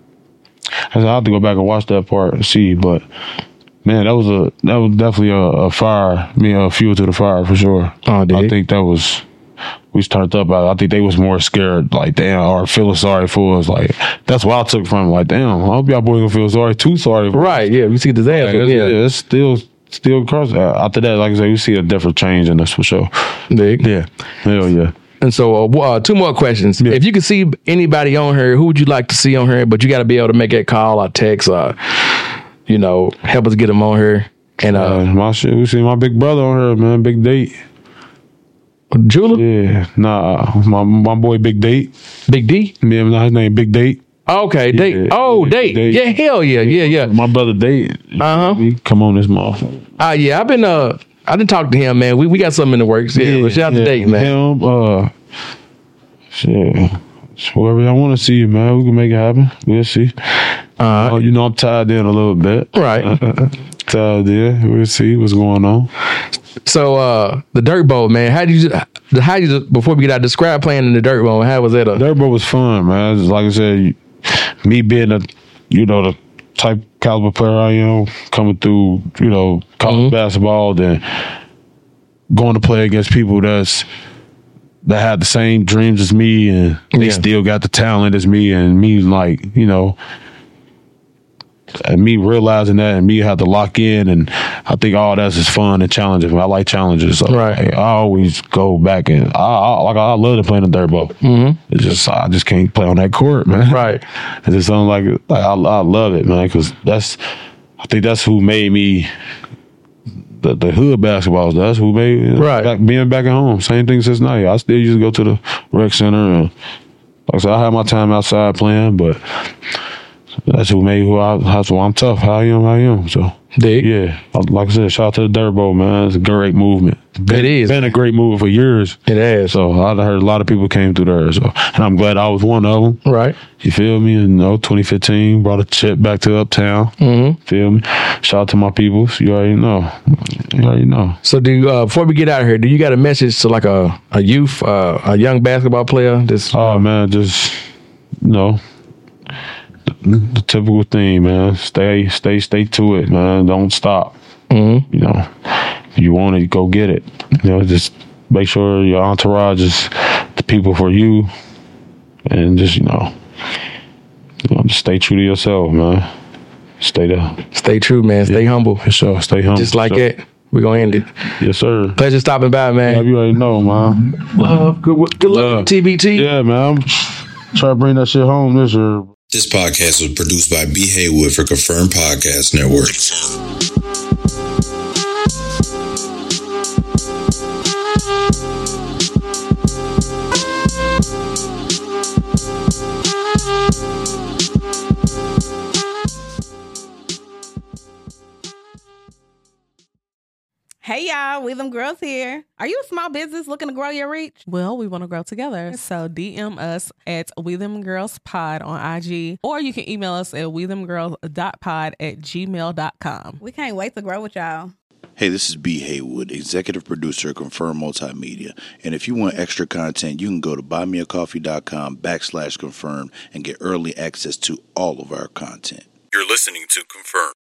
I said I have to go back and watch that part and see, but man, that was a that was definitely a, a fire, I mean, a fuel to the fire for sure. Oh, did I he? think that was we was turned up. I, I think they was more scared, like damn, or feeling sorry for us. Like that's what I took from it. Like damn, I hope y'all boys gonna feel sorry, too sorry. For us. Right, yeah. We see the ass. Like, it's, yeah. yeah, it's still still cross. After that, like I said, we see a different change in us for sure. Dig. Yeah, hell yeah. And so, uh, uh, two more questions. If you could see anybody on here, who would you like to see on here? But you got to be able to make that call or text or, you know, help us get them on here. And uh, Uh, my shit, we see my big brother on her, man. Big Date. Jula, Yeah, nah, my my boy Big Date. Big D. Me, nah, his name Big Date. Okay, date. Yeah, Oh, yeah, date. Date. Yeah, hell yeah, yeah, yeah. My brother Date. Uh-huh. He come on this motherfucker. Uh, yeah, I've been, uh, I didn't talk to him, man. We we got something in the works. Yeah, but shout out to Date, man. Him, uh, shit. whoever y'all want to see, man, we can make it happen. We'll see. Uh, Oh, you know, I'm tied in a little bit. Right. Tied in. We'll see what's going on. So uh, the Dirt Bowl, man. How did you? How you? Before we get out, describe playing in the Dirt Bowl. How was that? A, Dirt Bowl was fun, man. Just like I said, me being a, you know, the type caliber player I am, coming through, you know, college Mhm. basketball, then going to play against people that's that had the same dreams as me, and they Yeah. still got the talent as me, and me like, you know, and me realizing that, and me have to lock in, and I think all that's is fun and challenging. I like challenges, so Right. I always go back and I, I like I love to play in the dirt ball. Mhm. It's just I just can't play on that court, man. Right. It's just something like, like I, I love it, man, because that's I think that's who made me. The, the hood basketballs, that's who made Right. back, being back at home. Same thing since now. I still used to go to the rec center, and like I said, I had my time outside playing, but that's who made who I. That's why I'm tough. How I am, how I am. So Dig. yeah, like I said, shout out to the Dirt Bowl, man. It's a great movement. It is. Been a great movement for years. It has. So I heard a lot of people came through there. So and I'm glad I was one of them. Right. You feel me? And you know, twenty fifteen brought a chip back to Uptown. Mm-hmm. Feel me? Shout out to my people. You already know. You already know. So do you, uh, before we get out of here, do you got a message to like a a youth, uh, a young basketball player? This Oh man, just you know, the, the typical thing, man. Stay, stay, stay to it, man. Don't stop. Mm-hmm. You know, if you want it, go get it. You know, just make sure your entourage is the people for you, and just you know, you know, just stay true to yourself, man. Stay there. Stay true, man. Stay humble. For sure. Stay humble. Just like for sure. that. We're gonna end it. Yes, sir. Pleasure stopping by, man. Yeah, you already know, man. Love. Good, good luck, Love. T B T. Yeah, man. I'm trying to bring that shit home this year. This podcast was produced by B. Haywood for Confirmed Podcast Network. Hey y'all, we them girls here. Are you a small business looking to grow your reach? Well, we want to grow together. So D M us at We Them Girls Pod on I G, or you can email us at we them girls dot pod at gmail dot com. We can't wait to grow with y'all. Hey, this is B. Haywood, executive producer of Confirm Multimedia. And if you want extra content, you can go to buymeacoffee.com backslash confirm and get early access to all of our content. You're listening to Confirm.